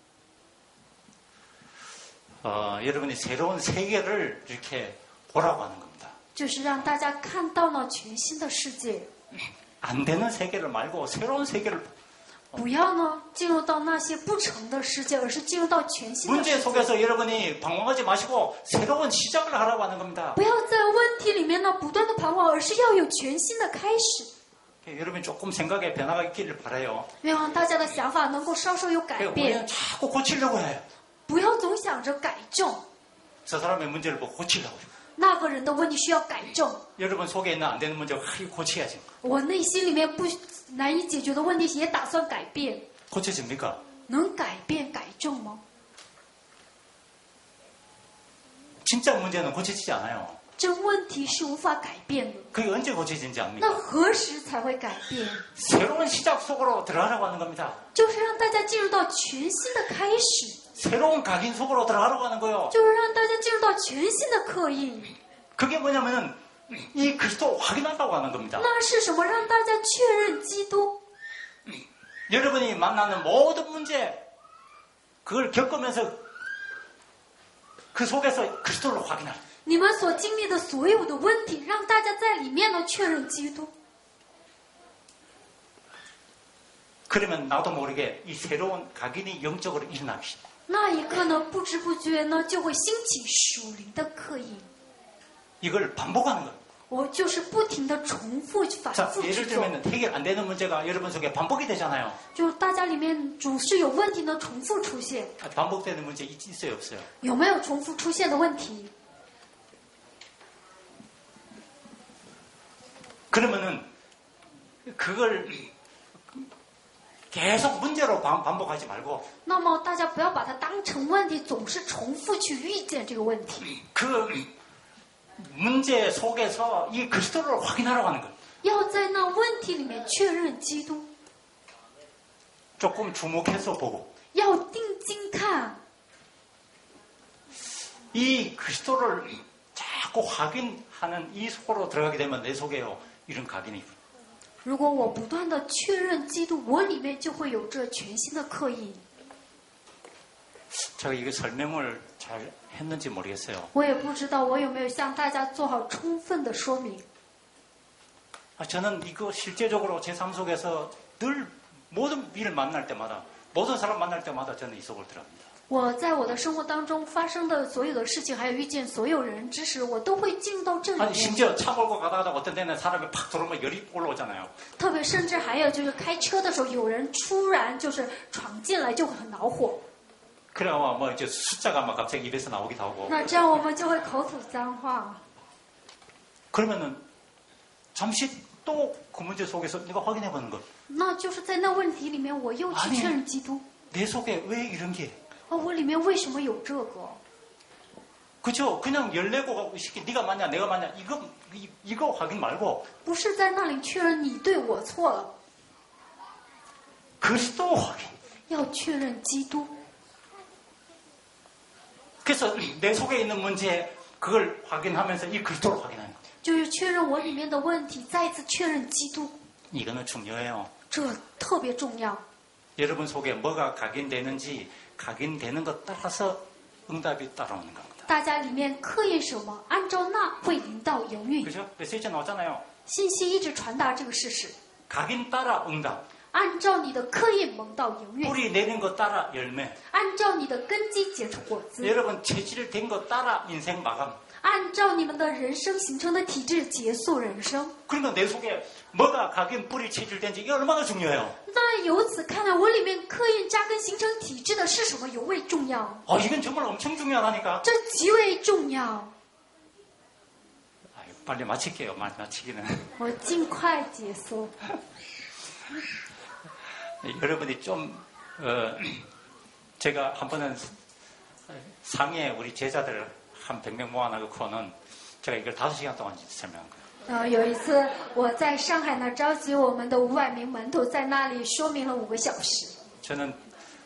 여러분이 새로운 세계를 이렇게 보라고 하는 겁니다. 就是让大家看到了全新的世界， 안 되는 세계를 말고 새로운 세계를 不要呢进入到那些不成的世界，而是进入到全新的 문제 世界。 속에서 여러분이 방황하지 마시고 새로운 시작을 하라고 하는 겁니다. 不要在问题里面呢不断的彷徨，而是要有全新的开始。 여러분 조금 생각에 변화가 있기를 바라요. 愿望大家的想法能够稍稍有改 우리는 变， 자꾸 고치려고 해요. 不要总想着改正 저 사람의 문제를 보고 고치려고 해요. 那个人的问题需要改正。 여러분 속에 있는 안 되는 문제가 고쳐야지. 我内心里面不难以解决的问题也打算改变， 고쳐집니까? 能改变改正吗？ 진짜 문제는 고쳐지지 않아요. 这问题是无法改变的， 그게 언제 고쳐지는지 那 압니까? 何时才会改变？ 새로운 시작 속으로 들어가라고 하는 겁니다. 就是让大家进入到全新的开始， 새로운 각인 속으로 들어가라고 하는 거예요. 就是让大家进入到全新的刻印。 그게 뭐냐면은 이 그리스도 확인한다고 하는 겁니다. 那是什么？让大家确认基督。 여러분이 만나는 모든 문제 그걸 겪으면서 그 속에서 그리스도를 확인하라. 你们所经历的所有的问题，让大家在里面呢确认基督。 그러면 나도 모르게 이 새로운 각인이 영적으로 일어나기 시작. 那一刻呢，不知不觉呢就会兴起属灵的刻印。 이걸 반복하는 거예요. 我就是不停的重复反 자, 复去 예를 做， 들면 해결 안 되는 문제가 여러분 속에 반복이 되잖아요. 就是大家里面总是有问题呢重复出现， 반복되는 문제 있어요, 없어요? 有没有重复出现的问题？ 그러면은 그걸 계속 문제로 반복하지 말고 那么大家不要把它当成问题，总是重复去遇见这个问题， 그 문제 속에서 이 그리스도를 확인하라고 하는 거예요. 要在那问题里面确认基督， 조금 주목해서 보고 要定睛看。 이 그리스도를 자꾸 확인하는 이 속으로 들어가게 되면 내 속에요 이런 각인이. 如果我不断的确认基督，我里面就会有这全新的刻印。 제가 이거 설명을 잘 했는지 모르겠어요. 我也不知道我有没有向大家做好充分的说明。 저는 이거 실제적으로 제 삶 속에서 늘 모든 일을 만날 때마다 모든 사람 만날 때마다 저는 이 속을 들어갑니다. 我在我的生活当中发生的所有的事情，还有遇见所有人之时，我都会进入到这里 아니 面。 심지어 차 몰고 가다가 어떤 데는 사람이 팍 들어오면 열이 올라오잖아요. 特别甚至还有就是开车的时候，有人突然就是闯进来，就很恼火。 그래야 뭐 이제 숫자가 막 갑자기 입에서 나오기도 하고. 那这样我们就会口吐脏话。 그러면은 잠시 또 그 문제 속에서 내가 확인해 보는 것. 那就是在那问题里面，我又去确认基督。 내 속에 왜 이런 게? 我里面为什么有这个？ 그죠? 그냥 열내고 시키 네가 맞냐 내가 맞냐 이거 확인 말고 不是在那里确认你对我错了， 그리스도 확인. 要确认基督。 그래서 내 속에 있는 문제 그걸 확인하면서 이 그리스도를 확인하는 거예요. 就是确认我里面的问题，再一次确认基督， 이거는 중요해요. 这特别重要。 여러분 속에 뭐가 각인되는지 각인되는 것 따라서 응답이 따라오는 겁니다. 大家里面刻印什么，按照那会临到营运。 그죠? 메시지 나오잖아요. 信息一直传达这个事实， 각인 따라 응답. 按照你的刻印蒙到营运， 뿌리 내린 것 따라 열매. 按照你的根基结出果子， 여러분 체질된 것 따라 인생 마감. 按照你们的人生形成的体制结束人生。 그러니까 내 속에 뭐가 각인 뿌리 체질된지 이게 얼마나 중요해요. 那由此看来，我里面刻印扎根形成体制的是什么尤为重要？ 이건 정말 엄청 중요하다니까. 这极为重要。 빨리 마칠게요. 마치기는. 我尽快结束。 여러분이 좀 제가 한 번은 상해 우리 제자들 한 100명 모아놓고는 제가 이걸 5시간 동안 설명한 거예요. 有一次我在上海那召集我们的500名门徒，在那里说明了5个小时。 저는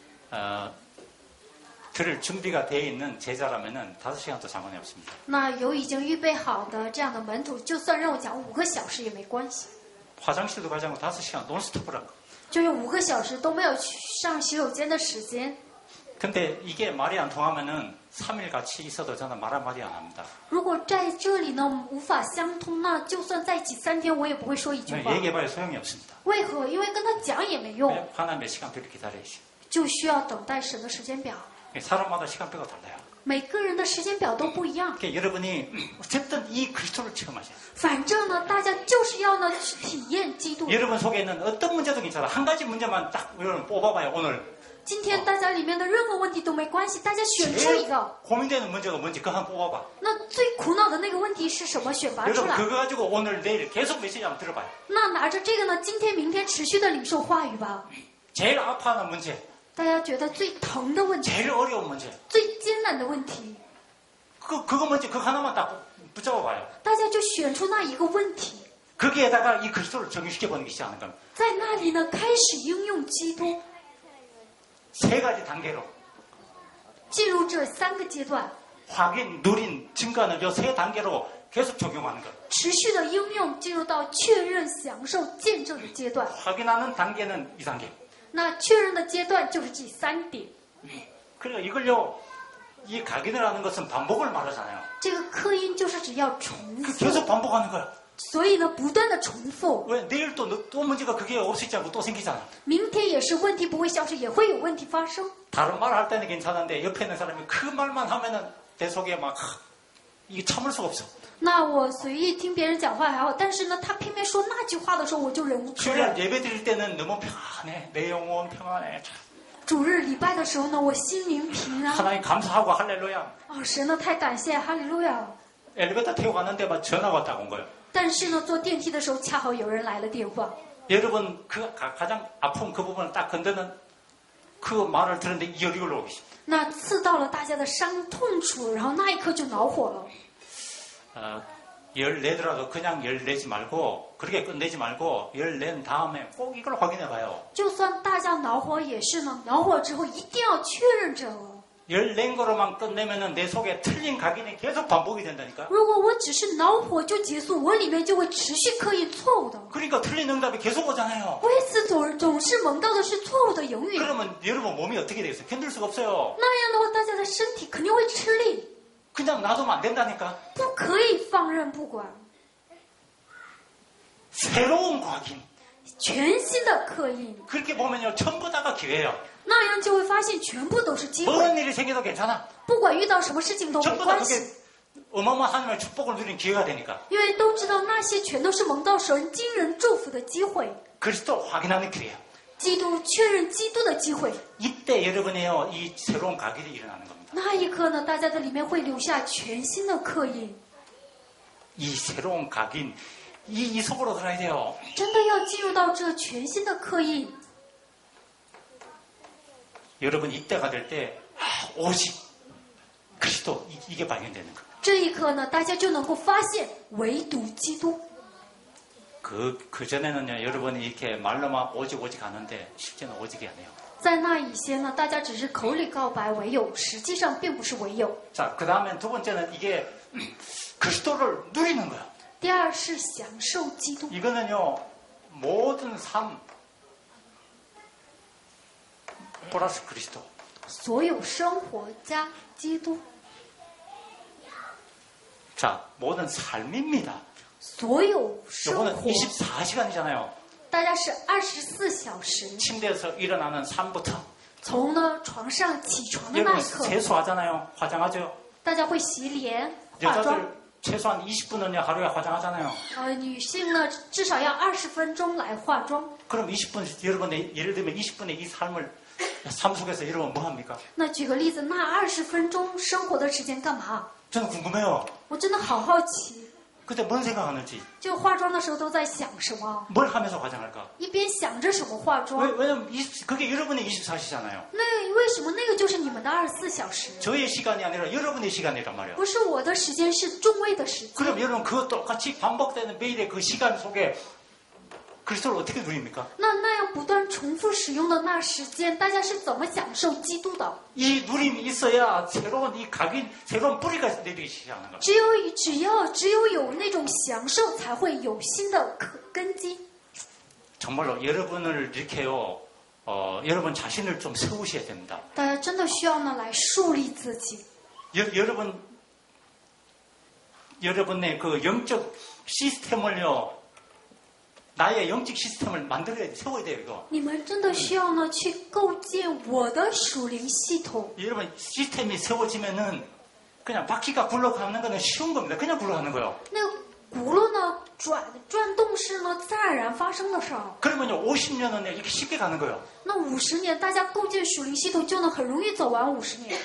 들을 준비가 되어 있는 제자라면은 5시간도 상관이 없습니다. 那有已经预备好的这样的门徒，就算让我讲5个小时也没关系， 화장실도 가지 않고 5시간 논스톱을 한 거. 就是5个小时都没有去上洗手间的时间。 근데 이게 말이 안 통하면은 3일 같이 있어도 저는 말 한마디 안 합니다. 如果在这里呢无法相通，那就算在一起3天，我也不会说一句话。 얘기해봐야 소용이 없습니다. 为何？因为跟他讲也没用， 하나님 몇 시간표를 기다려야지. 就需要等待神的时间表。 사람마다 시간표가 달라요. 每个人的时间表都不一样。 그러니까 여러분이 어쨌든 이 그리스도를 체험하셔야 돼요. 反正呢，大家就是要呢去体验基督。 여러분 속에 있는 어떤 문제도 괜찮아. 한 가지 문제만 딱 여러분 뽑아봐요. 오늘 今天大家里面的任何问题都没关系，大家选出一 제일 个。 고민되는 문제가 뭔지 그거 한번 뽑아봐. 那最苦恼的那个问题是什么？选拔出 여러분 来。 그거 가지고 오늘 내일 계속 메시지 한번 들어봐요. 那拿着这个呢，今天、明天持续的领受话语吧。 제일 아파하는 문제, 大家觉得最疼的问题、 제일 어려운 문제. 最艰难的问题， 그거 먼저 그거 하나만 딱 붙잡아봐요. 大家就选出那一个问题， 거기에다가 이 그리스도를 적용시켜보는 게 시작하는 겁니다. 在那里呢开始应用基督， 세 가지 단계로 进入这3个阶段， 확인, 누린, 증가는 이 세 단계로 계속 적용하는 것. 持续的应用，进入到确认、享受、见证的阶段。 확인하는 단계는 2단계. 那确认的阶段就是第3点。 그러니까 이걸요, 이 각인을 하는 것은 반복을 말하잖아요. 这个刻印就是只要重 그 复， 계속 반복하는 거야. 所以呢不断的重复。 왜 내일 또 문제가 그게 없어지지 않고 또 생기잖아. 明天也是问题不会消失，也会有问题发生。 다른 말 할 때는 괜찮은데 옆에 있는 사람이 그 말만 하면은 내 속에 막 이게 참을 수가 없어. 那我随意听别人讲话还好，但是呢，他偏偏说那句话的时候，我就忍无可忍。 주일 예배 드릴 때는 너무 평안해. 내 영혼 평안해. 主日礼拜的时候呢，我心灵平安。 하나님 감사하고 할렐루야. 哦，神呢太感谢，哈利路亚。 엘리베이터 태워 갔는데 막 전화가 왔다고 온 거예요. 但是呢，坐电梯的时候，恰好有人来了电话。 여러분 그 가장 아픈 그 부분을 딱 건드는 그 말을 들었는데 열이 올라오기 시작. 那刺到了大家的伤痛处，然后那一刻就恼火了。 열 내더라도 그냥 열 내지 말고 그렇게 끝내지 말고 열 낸 다음에 꼭 이걸 확인해 봐요. 就算大家恼火也是呢，恼火之后一定要确认这个。 열 낸 거로만 끝내면은 내 속에 틀린 각인이 계속 반복이 된다니까. 如果我只是恼火就结束，我里面就会持续刻印错误的。 그러니까 틀린 응답이 계속 오잖아요. 为此总是蒙到的是错误的营运。 그러면 여러분 몸이 어떻게 되겠어요? 견딜 수가 없어요. 那样的话，大家的身体肯定会吃力， 그냥 놔두면 안 된다니까. 不可以放任不管。 새로운 각인. 全新的刻印， 그렇게 보면요, 전부 다가 기회예요. 那样就会发现全部都是机会， 어떤 일이 생겨도 괜찮아. 不管遇到什么事情都没 전부 다 关系， 그게 어마어마한 하나님의 축복을 누리는 기회가 되니까. 因为都知道那些全都是蒙到神惊人祝福的机会， 그리스도 확인하는 기회예요. 基督确认基督的机会。 이때 여러분의요, 이 새로운 각인이 일어나는 겁니다. 那一刻呢，大家的里面会留下全新的刻印， 이 새로운 각인, 이 속으로 들어야 돼요. 真的要进入到这全新的刻印。 여러분 이때가 될 때 오직 그리스도 이게 발견되는 거예요. 这一刻呢，大家就能够发现，唯独基督。 그 전에는요, 여러분이 이렇게 말로만 오직 하는데 실제는 오직이 아니에요. 在那以前呢，大家只是口里告白唯有，实际上并不是唯有。 자, 그 다음에 두 번째는 이게 그리스도를 누리는 거예요. 第二是享受基督， 이거는요, 모든 삶 플러스 그리스도. 所有生活加基督， 자, 모든 삶입니다. 所有生 요거는 活， 24시간이잖아요. 大家是24小时， 침대에서 일어나는 삶부터. 从呢床上起床的那 여러분 一刻， 세수하잖아요. 화장하죠. 大家会洗脸、化妆。 여자들 최소한 20분은 하루에 화장하잖아요. 女性呢至少要20分钟来化妆。 그럼 20분, 여러분의, 예를 들면 20분의 이 삶 속에서 여러분 뭐 합니까? 那举个例子，那20分钟生活的时间干嘛？ 저는 궁금해요. 我真的好好奇， 그때 뭔 생각하는지. 就化妆的时候都在想什么？ 뭘 하면서 화장할까? 一边想着什么化妆？ 왜냐면 그게 여러분의 24시잖아요. 那为什么那个就是你们的24小时？ 저의 시간이 아니라 여러분의 시간이란 말이에요. 不是我的时间，是众位的时间。 그럼 여러분 그거 똑같이 반복되는 매일의 그 시간 속에 그리스도를 어떻게 누립니까? 那样不断重复使用的那时间，大家是怎么享受基督的？ 이 누림이 있어야 새로운 이 각인, 새로운 뿌리가 내리기 시작하는 거예요. 只有有那种享受，才会有新的根基。 정말로 여러분을 이렇게요, 여러분 자신을 좀 세우셔야 됩니다. 大家真的需要呢来树立自己。 여러분의 그 영적 시스템을요, 나의 영적 시스템을 만들어야 돼, 세워야 돼요, 이거. 你们真的需要呢去构建我的属灵系统。 여러분 시스템이 세워지면은 그냥 바퀴가 굴러가는 거는 쉬운 겁니다. 그냥 굴러가는 거예요. 那个轱辘呢转动是呢自然而然发生的事儿。 그러면요 50년은 이렇게 쉽게 가는 거예요. 那50年，大家构建属灵系统就能很容易走完50年。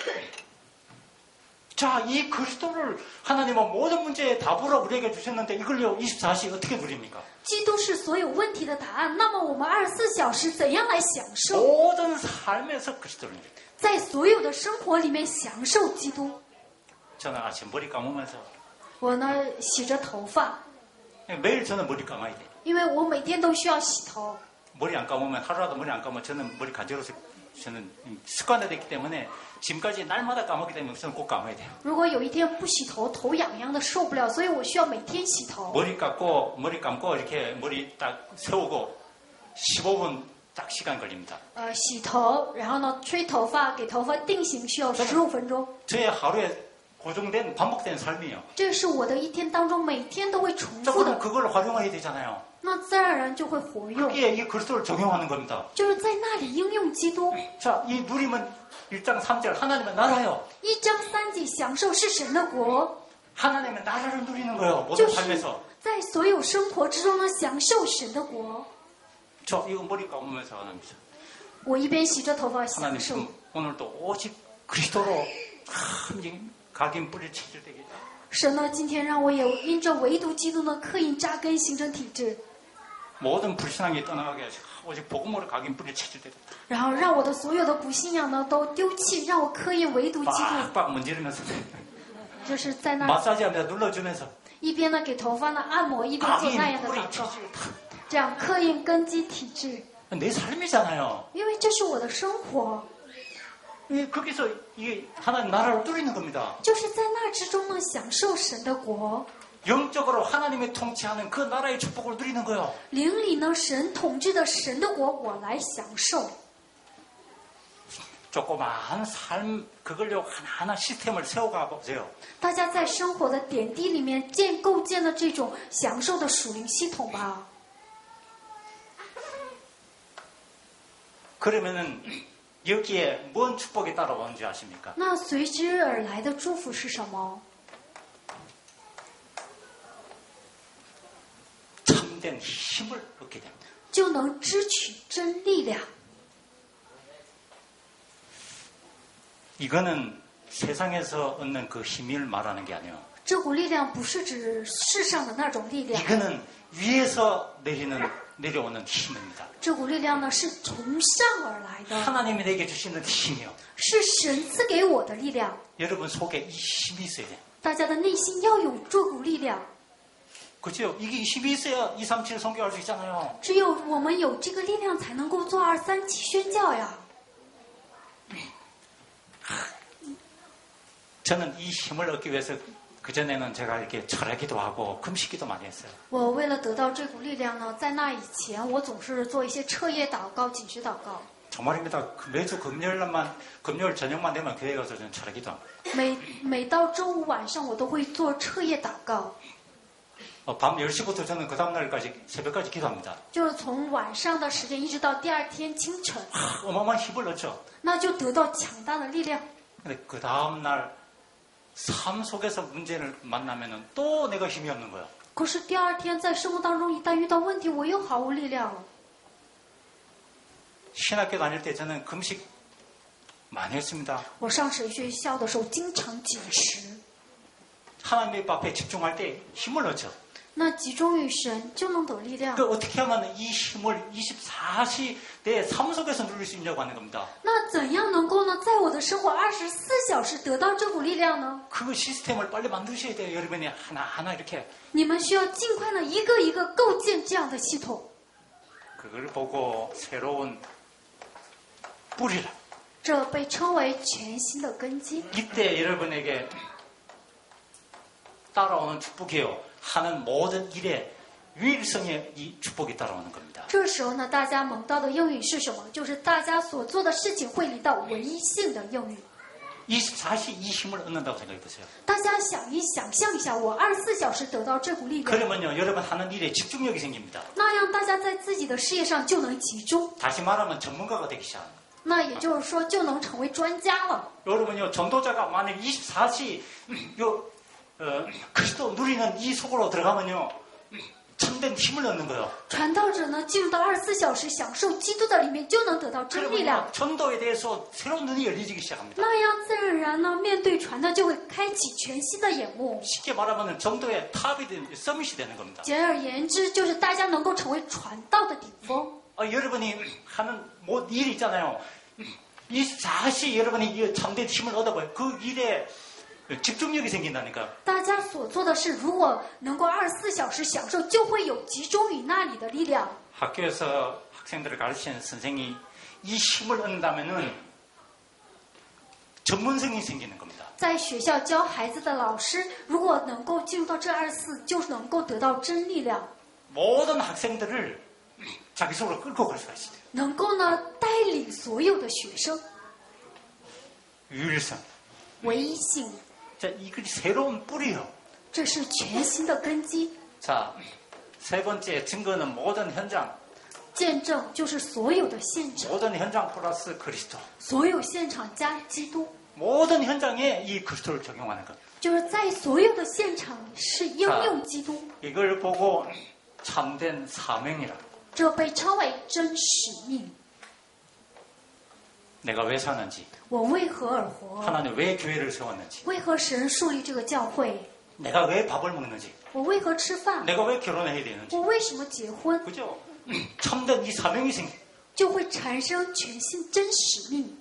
자, 이 그리스도를 하나님은 모든 문제의 답으로 우리에게 주셨는데 이걸요 24시 어떻게 누립니까? 基督是所有问题的答案，那么我们24小时怎样来享受？ 모든 삶에서 그리스도를 누립니다. 在所有的生活里面享受基督。 저는 아침 머리 감으면서 我呢洗着头发， 매일 저는 머리 감아야 돼요. 因为我每天都需要洗头。 머리 안 감으면 하루라도 머리 안 감으면 저는 머리 간지러워서 저는 습관화 됐기 때문에 지금까지 날마다 감았기 때문에 저는 꼭 감아야 돼요. 如果有一天不洗头，头痒痒的受不了，所以我需要每天洗头。 머리 감고 이렇게 머리 딱 세우고 15분 딱 시간 걸립니다. 洗头，然后呢吹头发，给头发定型需要15分钟。 저의 하루에 고정된 반복된 삶이에요. 这是我的一天当中每天都会重复 그럼 的， 그걸 활용해야 되잖아요. 那自然而然就会活用， 그게 이 그리스도를 적용하는 겁니다. 就是在那里应用基督。 자, 이 누림은 1장 3절 하나님의 나라요. 1章3节享受是神的国， 하나님의 나라를 누리는 거예요. 就 모든 是 삶에서. 在所有生活之中呢享受神的国。 저 이거 머리 감으면서 합니다. 我一边洗着头发享 하나님 受， 지금 오늘도 오직 그리스도로 각인 뿌리를 찾을 때겠다. 神呢今天让我有因着唯独基督呢刻印扎根形成体质， 모든 불신앙이 떠나가게 하시고 오직 복음으로 각인 뿌리를 찾을 때겠다. 然后让我的所有的不信仰呢都丢弃，让我刻印唯独基督， 빡빡 문지르면서 就是在那 마사지하면서 눌러주면서 一边呢给头发呢按摩，一边做 각인 那样的 뿌리 祷告， 찾을 때. 这样刻印根基体质， 내 삶이잖아요. 因为这是我的生活， 거기서 이게 하나님 나라를 누리는 겁니다. 就是在那之中呢享受神的国， 영적으로 하나님의 통치하는 그 나라의 축복을 누리는 거예요. 灵里呢神统治的神的国，我来享受。 조그마한 삶 그걸요 하나하나 시스템을 세워가 보세요. 大家在生活的点滴里面构建了这种享受的属灵系统吧。 그러면은 여기에 뭔 축복이 따라오는지 아십니까? 那随之而来的祝福是什么？ 참된 힘을 얻게 됩니다. 就能支取真力量。 이거는 세상에서 얻는 그 힘을 말하는 게 아니에요. 这股力量不是指世上的那种力量， 이거는 위에서 내려오는 힘입니다. 这股力量呢是从上而来的， 하나님이 내게 주시는 힘이요. 是神赐给我的力量。 여러분 속에 이 힘이 있어야 돼요. 大家的内心要有这股力量， 그죠? 이게 힘이 있어야 237 선교할 수 있잖아요. 只有我们有这个力量，才能够做237宣教呀。 저는 이 힘을 얻기 위해서 그전에는 제가 이렇게 철회기도 하고 금식기도 많이 했어요. 我为了得到这股力量呢，在那以前我总是做一些彻夜祷告、禁食祷告。 정말입니다. 매주 금요일 저녁만 되면 교회 가서 저는 철회기도 합니다. 每到周五晚上，我都会做彻夜祷告， 밤 10시부터 저는 그 다음날까지 새벽까지 기도합니다. 就是从晚上的时间一直到第二天清晨， 어마어마한 힘을 얻죠. 那就得到强大的力量。 근데 그 다음날 삶 속에서 문제를 만나면은 또 내가 힘이 없는 거예요. 可是第二天在生活当中一旦遇到问题，我又毫无力量了。 신학교 다닐 때 저는 금식 많이 했습니다. 我上神学校的时候经常禁食， 하나님의 앞에 집중할 때 힘을 얻죠. 那集中于神就能得力量。 그 어떻게 하면 이 힘을 24시 내 삶 속에서 누릴 수 있냐고 하는 겁니다. 那怎样能够呢，在我的生活24小时得到这股力量呢？ 그 시스템을 빨리 만드셔야 돼요. 여러분이 하나하나 이렇게. 你们需要尽快的一个一个构建这样的系统。 그걸 보고 새로운 뿌리라. 这被称为全新的根基。 이때 여러분에게 따라오는 축복이요. 하는 모든 일에 유일성의 이 축복이 따라오는 겁니다. 这时候呢，大家蒙到的应允是什么？就是大家所做的事情会临到唯一性的应允。 24시 이 힘을 얻는다고 생각해 보세요. 大家想象一下，我24小时得到这股力量， 그러면요, 여러분 하는 일에 집중력이 생깁니다. 那样大家在自己的事业上就能集中， 다시 말하면 전문가가 되기 시작합니다. 那也就是说就能成为专家了。 여러분요, 전도자가 만약 24시 그리스도 누리는 이 속으로 들어가면요, 참된 힘을 얻는 거예요. 传道者呢，进入到24小时享受基督的里面，就能得到真力量。 그러면 전도에 대해서 새로운 눈이 열리기 시작합니다. 那样自然而然呢，面对传道就会开启全新的眼目。 쉽게 말하면 전도의 탑이 되는 서밋이 되는 겁니다. 简而言之，就是大家能够成为传道的顶峰。 여러분이 하는 뭐 일이 있잖아요. 24시 여러분이 이 참된 힘을 얻어봐요. 그 일에 집중력이 생긴다니까. 大家所做的事，如果能够24小时享受，就会有集中于那里的力量。 학교에서 학생들을 가르치는 선생이 이 힘을 얻는다면은 전문성이 생기는 겁니다. 在学校教孩子的老师，如果能够进入到这24，就能够得到真力量， 모든 학생들을 자기 속으로 끌고 갈 수가 있어요. 能够呢带领所有的学生。 유일성. 唯一性， 자, 이게 새로운 뿌리요. 这是全新的根基。 자, 세 번째 증거는 모든 현장. 见证就是所有的现场， 모든 현장 플러스 그리스도. 所有现场加基督， 모든 현장에 이 그리스도를 적용하는 것. 就是在所有的现场是应用基督。 이걸 보고 참된 사명이라. 这被称为真使命。 내가 왜 사는지, 我为何而活？ 하나님 왜 교회를 세웠는지, 为何神树立这个教会？ 내가 왜 밥을 먹는지, 我为何吃饭？ 내가 왜 결혼해야 되는지. 我为什么结婚？ 그죠? 참된 이 사명이 생겨. 就会产生全新真使命。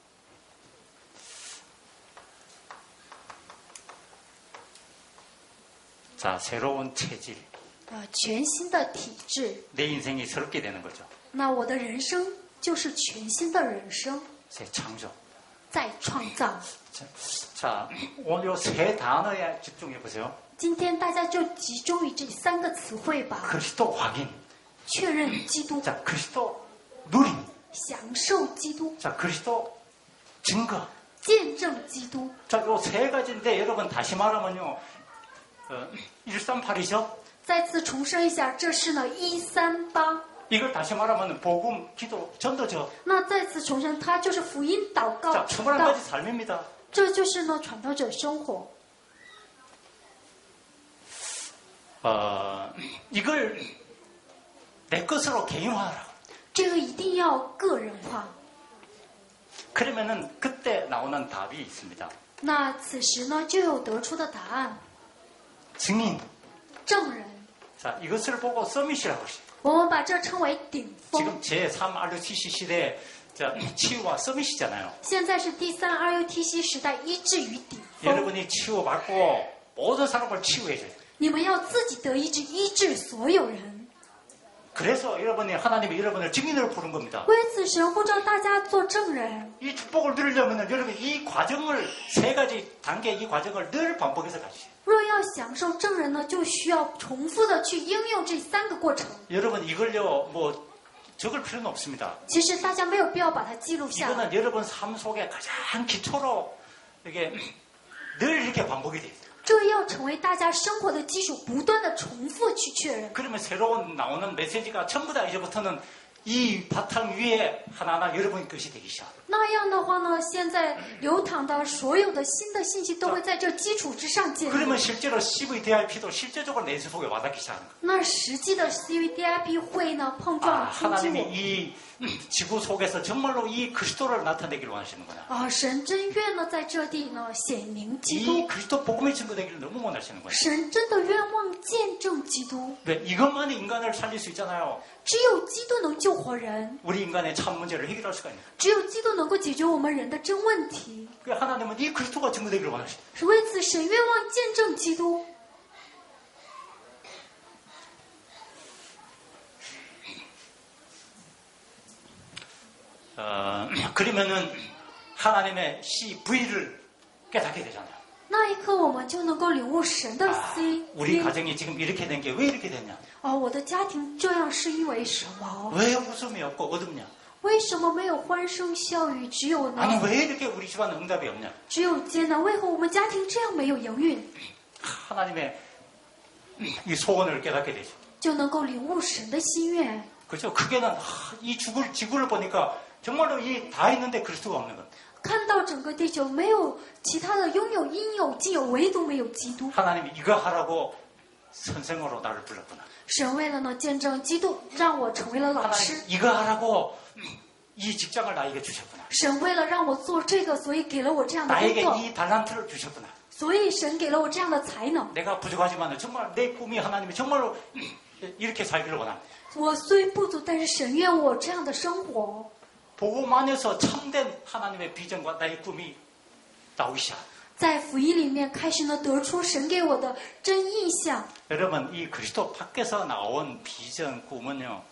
자, 새로운 체질. 全新的体制。 내 인생이 새롭게 되는 거죠. 那我的人生就是全新的人生， 재창조. 再创造。 자, 오늘 요 세 단어에 집중해 보세요. 今天大家就集中于这3个词汇吧： 그리스도 확인. 确认基督， 자, 그리스도 누림. 享受基督， 자, 그리스도 증거. 见证基督。 자, 요 세 가지인데 여러분 다시 말하면요. 138이죠? 再次重申一下，这是呢138。 이걸 다시 말하면 복음, 기도, 전도죠. 那再次重申，它就是福音祷告。 자, 충분한 가지 삶입니다. 这就是呢传道者生活。 이걸 내 것으로 개인화하라고. 这个一定要个人化。 그러면은 그때 나오는 답이 있습니다. 那此时呢，就有得出的答案。 증인. 证人， 자, 이것을 보고 서밋이라고 하시죠. 我们把这称为顶峰。 지금 제3 RUTC 시대 자, 치유와 서밋이잖아요. 现在是第3 RUTC 时代，医治于顶峰。 여러분이 치유받고 모든 사람을 치유해줘요. 你们要自己得医治，医治所有人。 그래서 여러분이 하나님이 여러분을 증인으로 부른 겁니다. 为此，神呼召大家做证人。 이 축복을 누리려면 여러분 이 과정을 세 가지 단계 이 과정을 늘 반복해서 가시죠. 若要享受证人呢，就需要重复的去应用这3个过程。 여러분 이걸요 뭐 적을 필요는 없습니다. 其实大家没有必要把它记录下来， 이거는 여러분 삶 속에 가장 기초로 이게 늘 이렇게 반복이 돼요. 这要成为大家生活的基础，不断的重复去确认。 그러면 새로운 나오는 메시지가 전부 다 이제부터는 이 바탕 위에 하나하나 여러분의 것이 되기 시작. 那样的话呢，现在流淌的所有的新的信息都会在这基础之上建立。 그러면 실제로 CVDIP도 실제적으로 내 속에 와닿기 시작하는 거예요. 那实际的 CVDIP 会呢碰 아, 撞冲击 하나님이 我。 이 지구 속에서 정말로 이 그리스도를 나타내기를 원하시는구나. 啊，神真愿呢在这地呢显明基督 이 ， 그리스도 복음의 증거되기를 너무 원하시는 거예요. 神真的愿望见证基督。 네, 이것만이 인간을 살릴 수 있잖아요. 只有基督能救活人， 우리 인간의 참 문제를 해결할 수가 있는. 只有基督能够解决我们人的真问题。 그 하나님은 이 그리스도가 증거되기를 원하시는. 是为此，神愿望见证基督。 그러면은 하나님의 CV를 깨닫게 되잖아요. 那一刻，我们就能够领悟神的 아, C。 우리 가정이 지금 이렇게 된 게 왜 이렇게 됐냐? 哦，我的家庭这样是因为什么？ 왜 웃음이 없고 어둡냐? 为什么没有欢声笑语，只有 아니 呢？ 왜 이렇게 우리 집안 응답이 없냐? 只有艰难？为何我们家庭这样没有营运？ 하나님의 이 소원을 깨닫게 되죠. 就能够领悟神的心愿。 그렇죠? 그게는 이 지구를 보니까 정말로 이 다 있는데 그리스도가 없는 것. 看到整个地球没有其他的拥有应有尽有，唯独没有基督。 하나님이 이거 하라고 선생으로 나를 불렀구나. 神为了呢见证基督，让我成为了老师。 하나님 이거 하라고 이 직장을 나에게 주셨구나. 神为了让我做这个，所以给了我这样的工 나에게 作。 이 달란트를 주셨구나. 所以神给了我这样的才能。 내가 부족하지만 정말 내 꿈이 하나님이 정말로 이렇게 살기를 원합니다. 我虽不足，但是神愿我这样的生活。 복음 안에서 참된 하나님의 비전과 나의 꿈이 나오기 시작. 在福音里面开始呢，得出神给我的真意象。 여러분 이 그리스도 밖에서 나온 비전 꿈은요.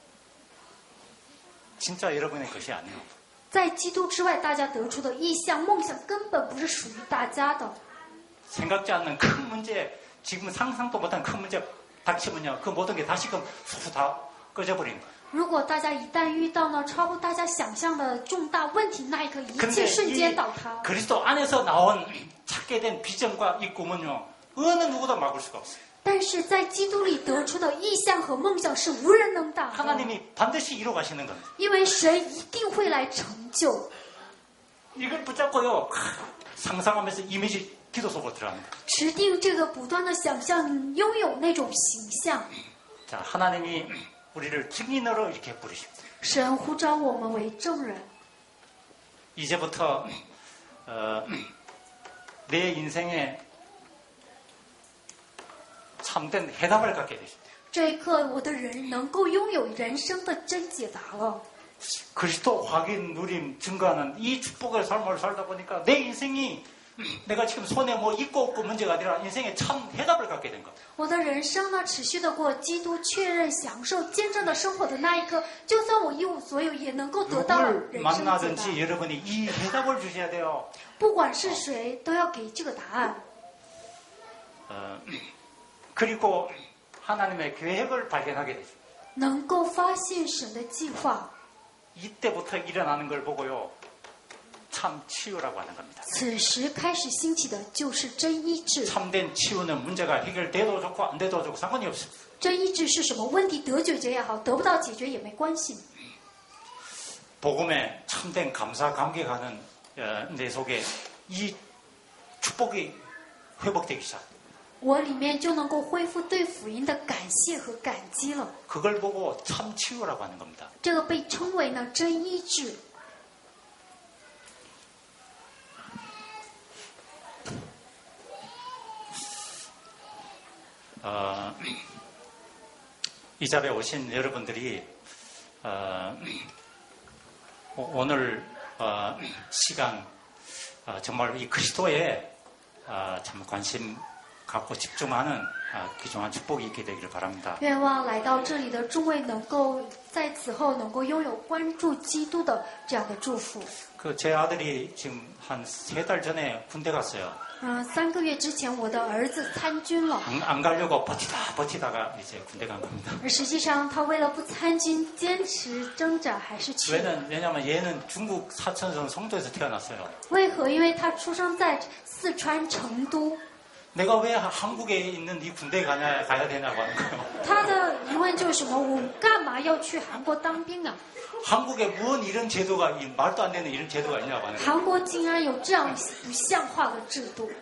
진짜 여러분의 것이 아니에요. 在基督之外，大家得出的意象、梦想根本不是属于大家的。 생각지 않는 큰 문제, 지금 상상도 못한 큰 문제 닥치면요. 그 모든 게 다시금 다 꺼져버리는 거예요. 如果大家一旦遇到呢超乎大家想象的重大问题，那一刻一 근데 切瞬 이 间倒塌。 그리스도 안에서 나온 찾게 된 비전과 이 꿈은요. 어느 누구도 막을 수가 없어요. 但是在基督里得出的意象和梦想是无人能打的， 하나님이 반드시 이뤄 가시는 겁니다. 因为神一定会来成就。 이걸 붙잡고요. 상상하면서 이미지 기도 속으로 들어갑니다. 持定这个，不断的想象，拥有那种形象。 자, 하나님이 우리를 증인으로 이렇게 부르십니다. 神呼召我们为证人。 이제부터 내 인생에 참된 해답을 갖게 되십니다. 这一刻，我的人能够拥有人生的真解答了。 그리스도 확인, 누림, 증거하는 이 축복의 삶을 살다 보니까 내 인생이 내가 지금 손에 뭐 있고 없고 문제가 아니라 인생에 참 해답을 갖게 된 것. 我的人生呢，持续的过基督确认、享受、见证的生活的那一刻，就算我一无所有，也能够得到了 누굴 人生解答。 만나든지 여러분이 이 해답을 주셔야 돼요. 不管是谁，都要给这个答案。 그리고 하나님의 계획을 발견하게 되죠. 能够发现神的计划， 이때부터 일어나는 걸 보고요. 참 치유라고 하는 겁니다. 此时开始兴起的就是真医治。 참된 치유는 문제가 해결돼도 좋고 안 돼도 좋고 상관이 없어요. 真医治是什么？问题得解决也好，得不到解决也没关系。 복음에 참된 감사 감격하는 내 속에 이 축복이 회복되기 시작. 我里面就能够恢复对福音的感谢和感激了。 그걸 보고 참 치유라고 하는 겁니다. 这个被称为呢真医治。 이 자리에 오신 여러분들이 오늘 시간 정말 이 그리스도에 참 관심 갖고 집중하는 귀중한 축복이 있게 되기를 바랍니다. 愿望来到这里的诸位能够在此后能够拥有关注基督的这样的祝福。 제 아들이 지금 한 3달 전에 군대 갔어요. 3个月之前，我的儿子参军了。 안 가려고 버티다가 이제 군대 간 겁니다. 而实际上，他为了不参军，坚持挣扎，还是去了。 왜냐면 얘는 중국 사천성 송도에서 태어났어요. 为何？因为他出生在四川成都。 내가 왜 한국에 있는 이 군대에 가야 되냐고 하는 거예요. 他的疑问就是什么？我干嘛要去韩国当兵啊？ 한국에 무슨 이런 제도가 말도 안 되는 이런 제도가 있냐고 하는 거예요. 韩国竟然有这样不像话的制度。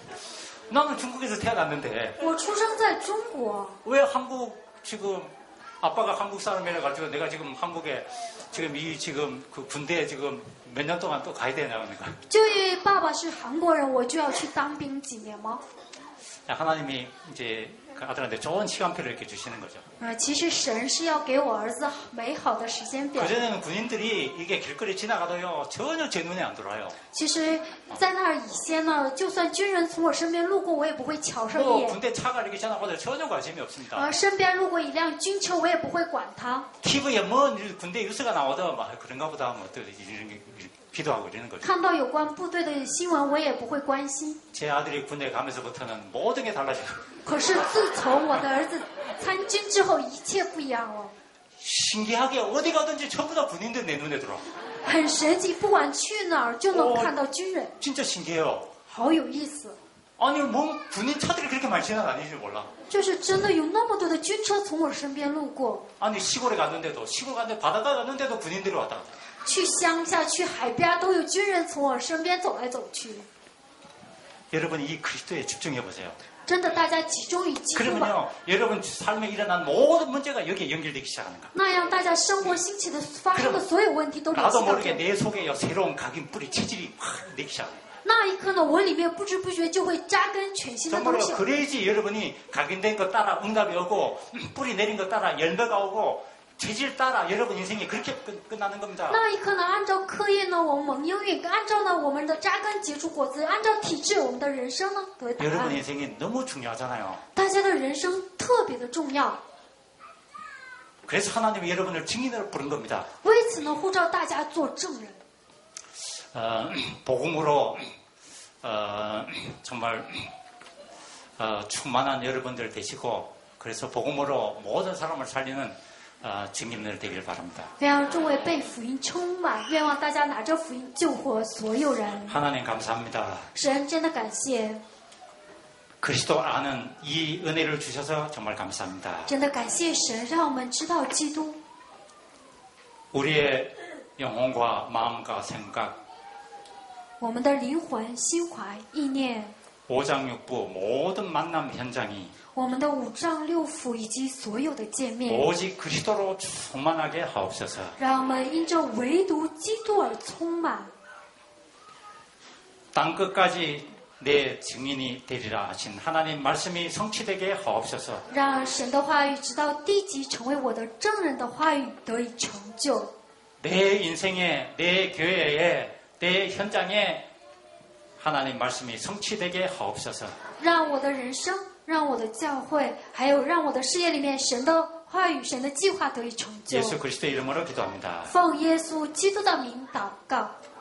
나는 중국에서 태어났는데 我出生在中国， 왜 한국 지금 아빠가 한국 사람이라 가지고 내가 지금 한국에 지금 그 군대에 지금 몇 년 동안 또 가야 되냐고 하는 거예요. 就因为爸爸是韩国人，我就要去当兵几年吗？ 하나님이 이제 그 아들한테 좋은 시간표를 이렇게 주시는 거죠. 其实神是要给我儿子美好的时间表。 그전에는 군인들이 이게 길거리 지나가도요 전혀 제 눈에 안 들어와요. 其实，在那儿以前呢，就算军人从我身边路过，我也不会瞧上一眼。 군대 차가 이렇게 지나가도 전혀 관심이 없습니다. 身边路过一辆军车，我也不会管它。 TV에 뭔 군대 뉴스가 나오든 막 그런가 보다 뭐 또 이런 게 기도하고 이러는 거죠. 看到有关部队的新闻，我也不会关心。 제 아들이 군대 가면서부터는 모든 게 달라져요. 可是自从我的儿子参军之后，一切不一样了。 신기하게 어디 가든지 전부 다 군인들 내 눈에 들어와. 很神奇，不管去哪儿就能看到军人， 진짜 신기해요. 好有意思。 아니 뭐 군인 차들이 그렇게 많이 지나다니지 몰라. 就是真的有那么多的军车从我身边路过。 아니 시골에 갔는데도 시골 갔는데 바닷가 갔는데도 군인들이 왔다 갔다. 去乡下、去海边都有军人从我身边走来走去。 여러분이 이 그리스도에 집중해 보세요. 真的，大家集中于基督吧。 그러면요, 여러분 삶에 일어난 모든 문제가 여기에 연결되기 시작하는 거예요. 那样，大家生活兴起的发生的所有问题都联 나도 系到这 모르게 里。 내 속에요 새로운 각인 뿌리 체질이 확 내기 시작해요. 那一刻呢，我里面不知不觉就会扎根全新的东 정말로 西。 그래야지 여러분이 각인된 거 따라 응답이 오고 뿌리 내린 거 따라 열매가 오고 체질 따라 여러분 인생이 그렇게 끝나는 겁니다. 那一刻呢，按照课业呢，我们蒙应允；按照呢我们的扎根结出果子；按照体制，我们的人生呢得答 여러분 案。 인생이 너무 중요하잖아요. 大家的人生特别的重要， 그래서 하나님이 여러분을 증인으로 부른 겁니다. 为此呢呼召大家做证人。 복음으로 정말 충만한 여러분들 되시고 그래서 복음으로 모든 사람을 살리는 증인들 되길 바랍니다. 愿让众位被福音充满，愿望大家拿着福音救活所有人。 하나님 감사합니다. 神真的感谢， 그리스도 아는 이 은혜를 주셔서 정말 감사합니다. 真的感谢神，让我们知道基督。 우리의 영혼과 마음과 생각 我们的灵魂、心怀、意念， 오장육부 모든 만남 현장이 我们的五脏六腑以及所有的见面， 오직 그리스도로 충만하게 하옵소서. 让我们因着唯独基督而充满。 땅끝까지 내 증인이 되리라 하신 하나님 말씀이 성취되게 하옵소서. 让神的话语直到地极成为我的证人的话语得以成就。 내 인생에, 내 교회에, 내 현장에 하나님 말씀이 성취되게 하옵소서. 让我的人生，让我的教会，还有让我的事业里面神的话语、神的计划得以成就。 예수 그리스도의 이름으로 기도합니다. 奉耶稣基督的名祷告。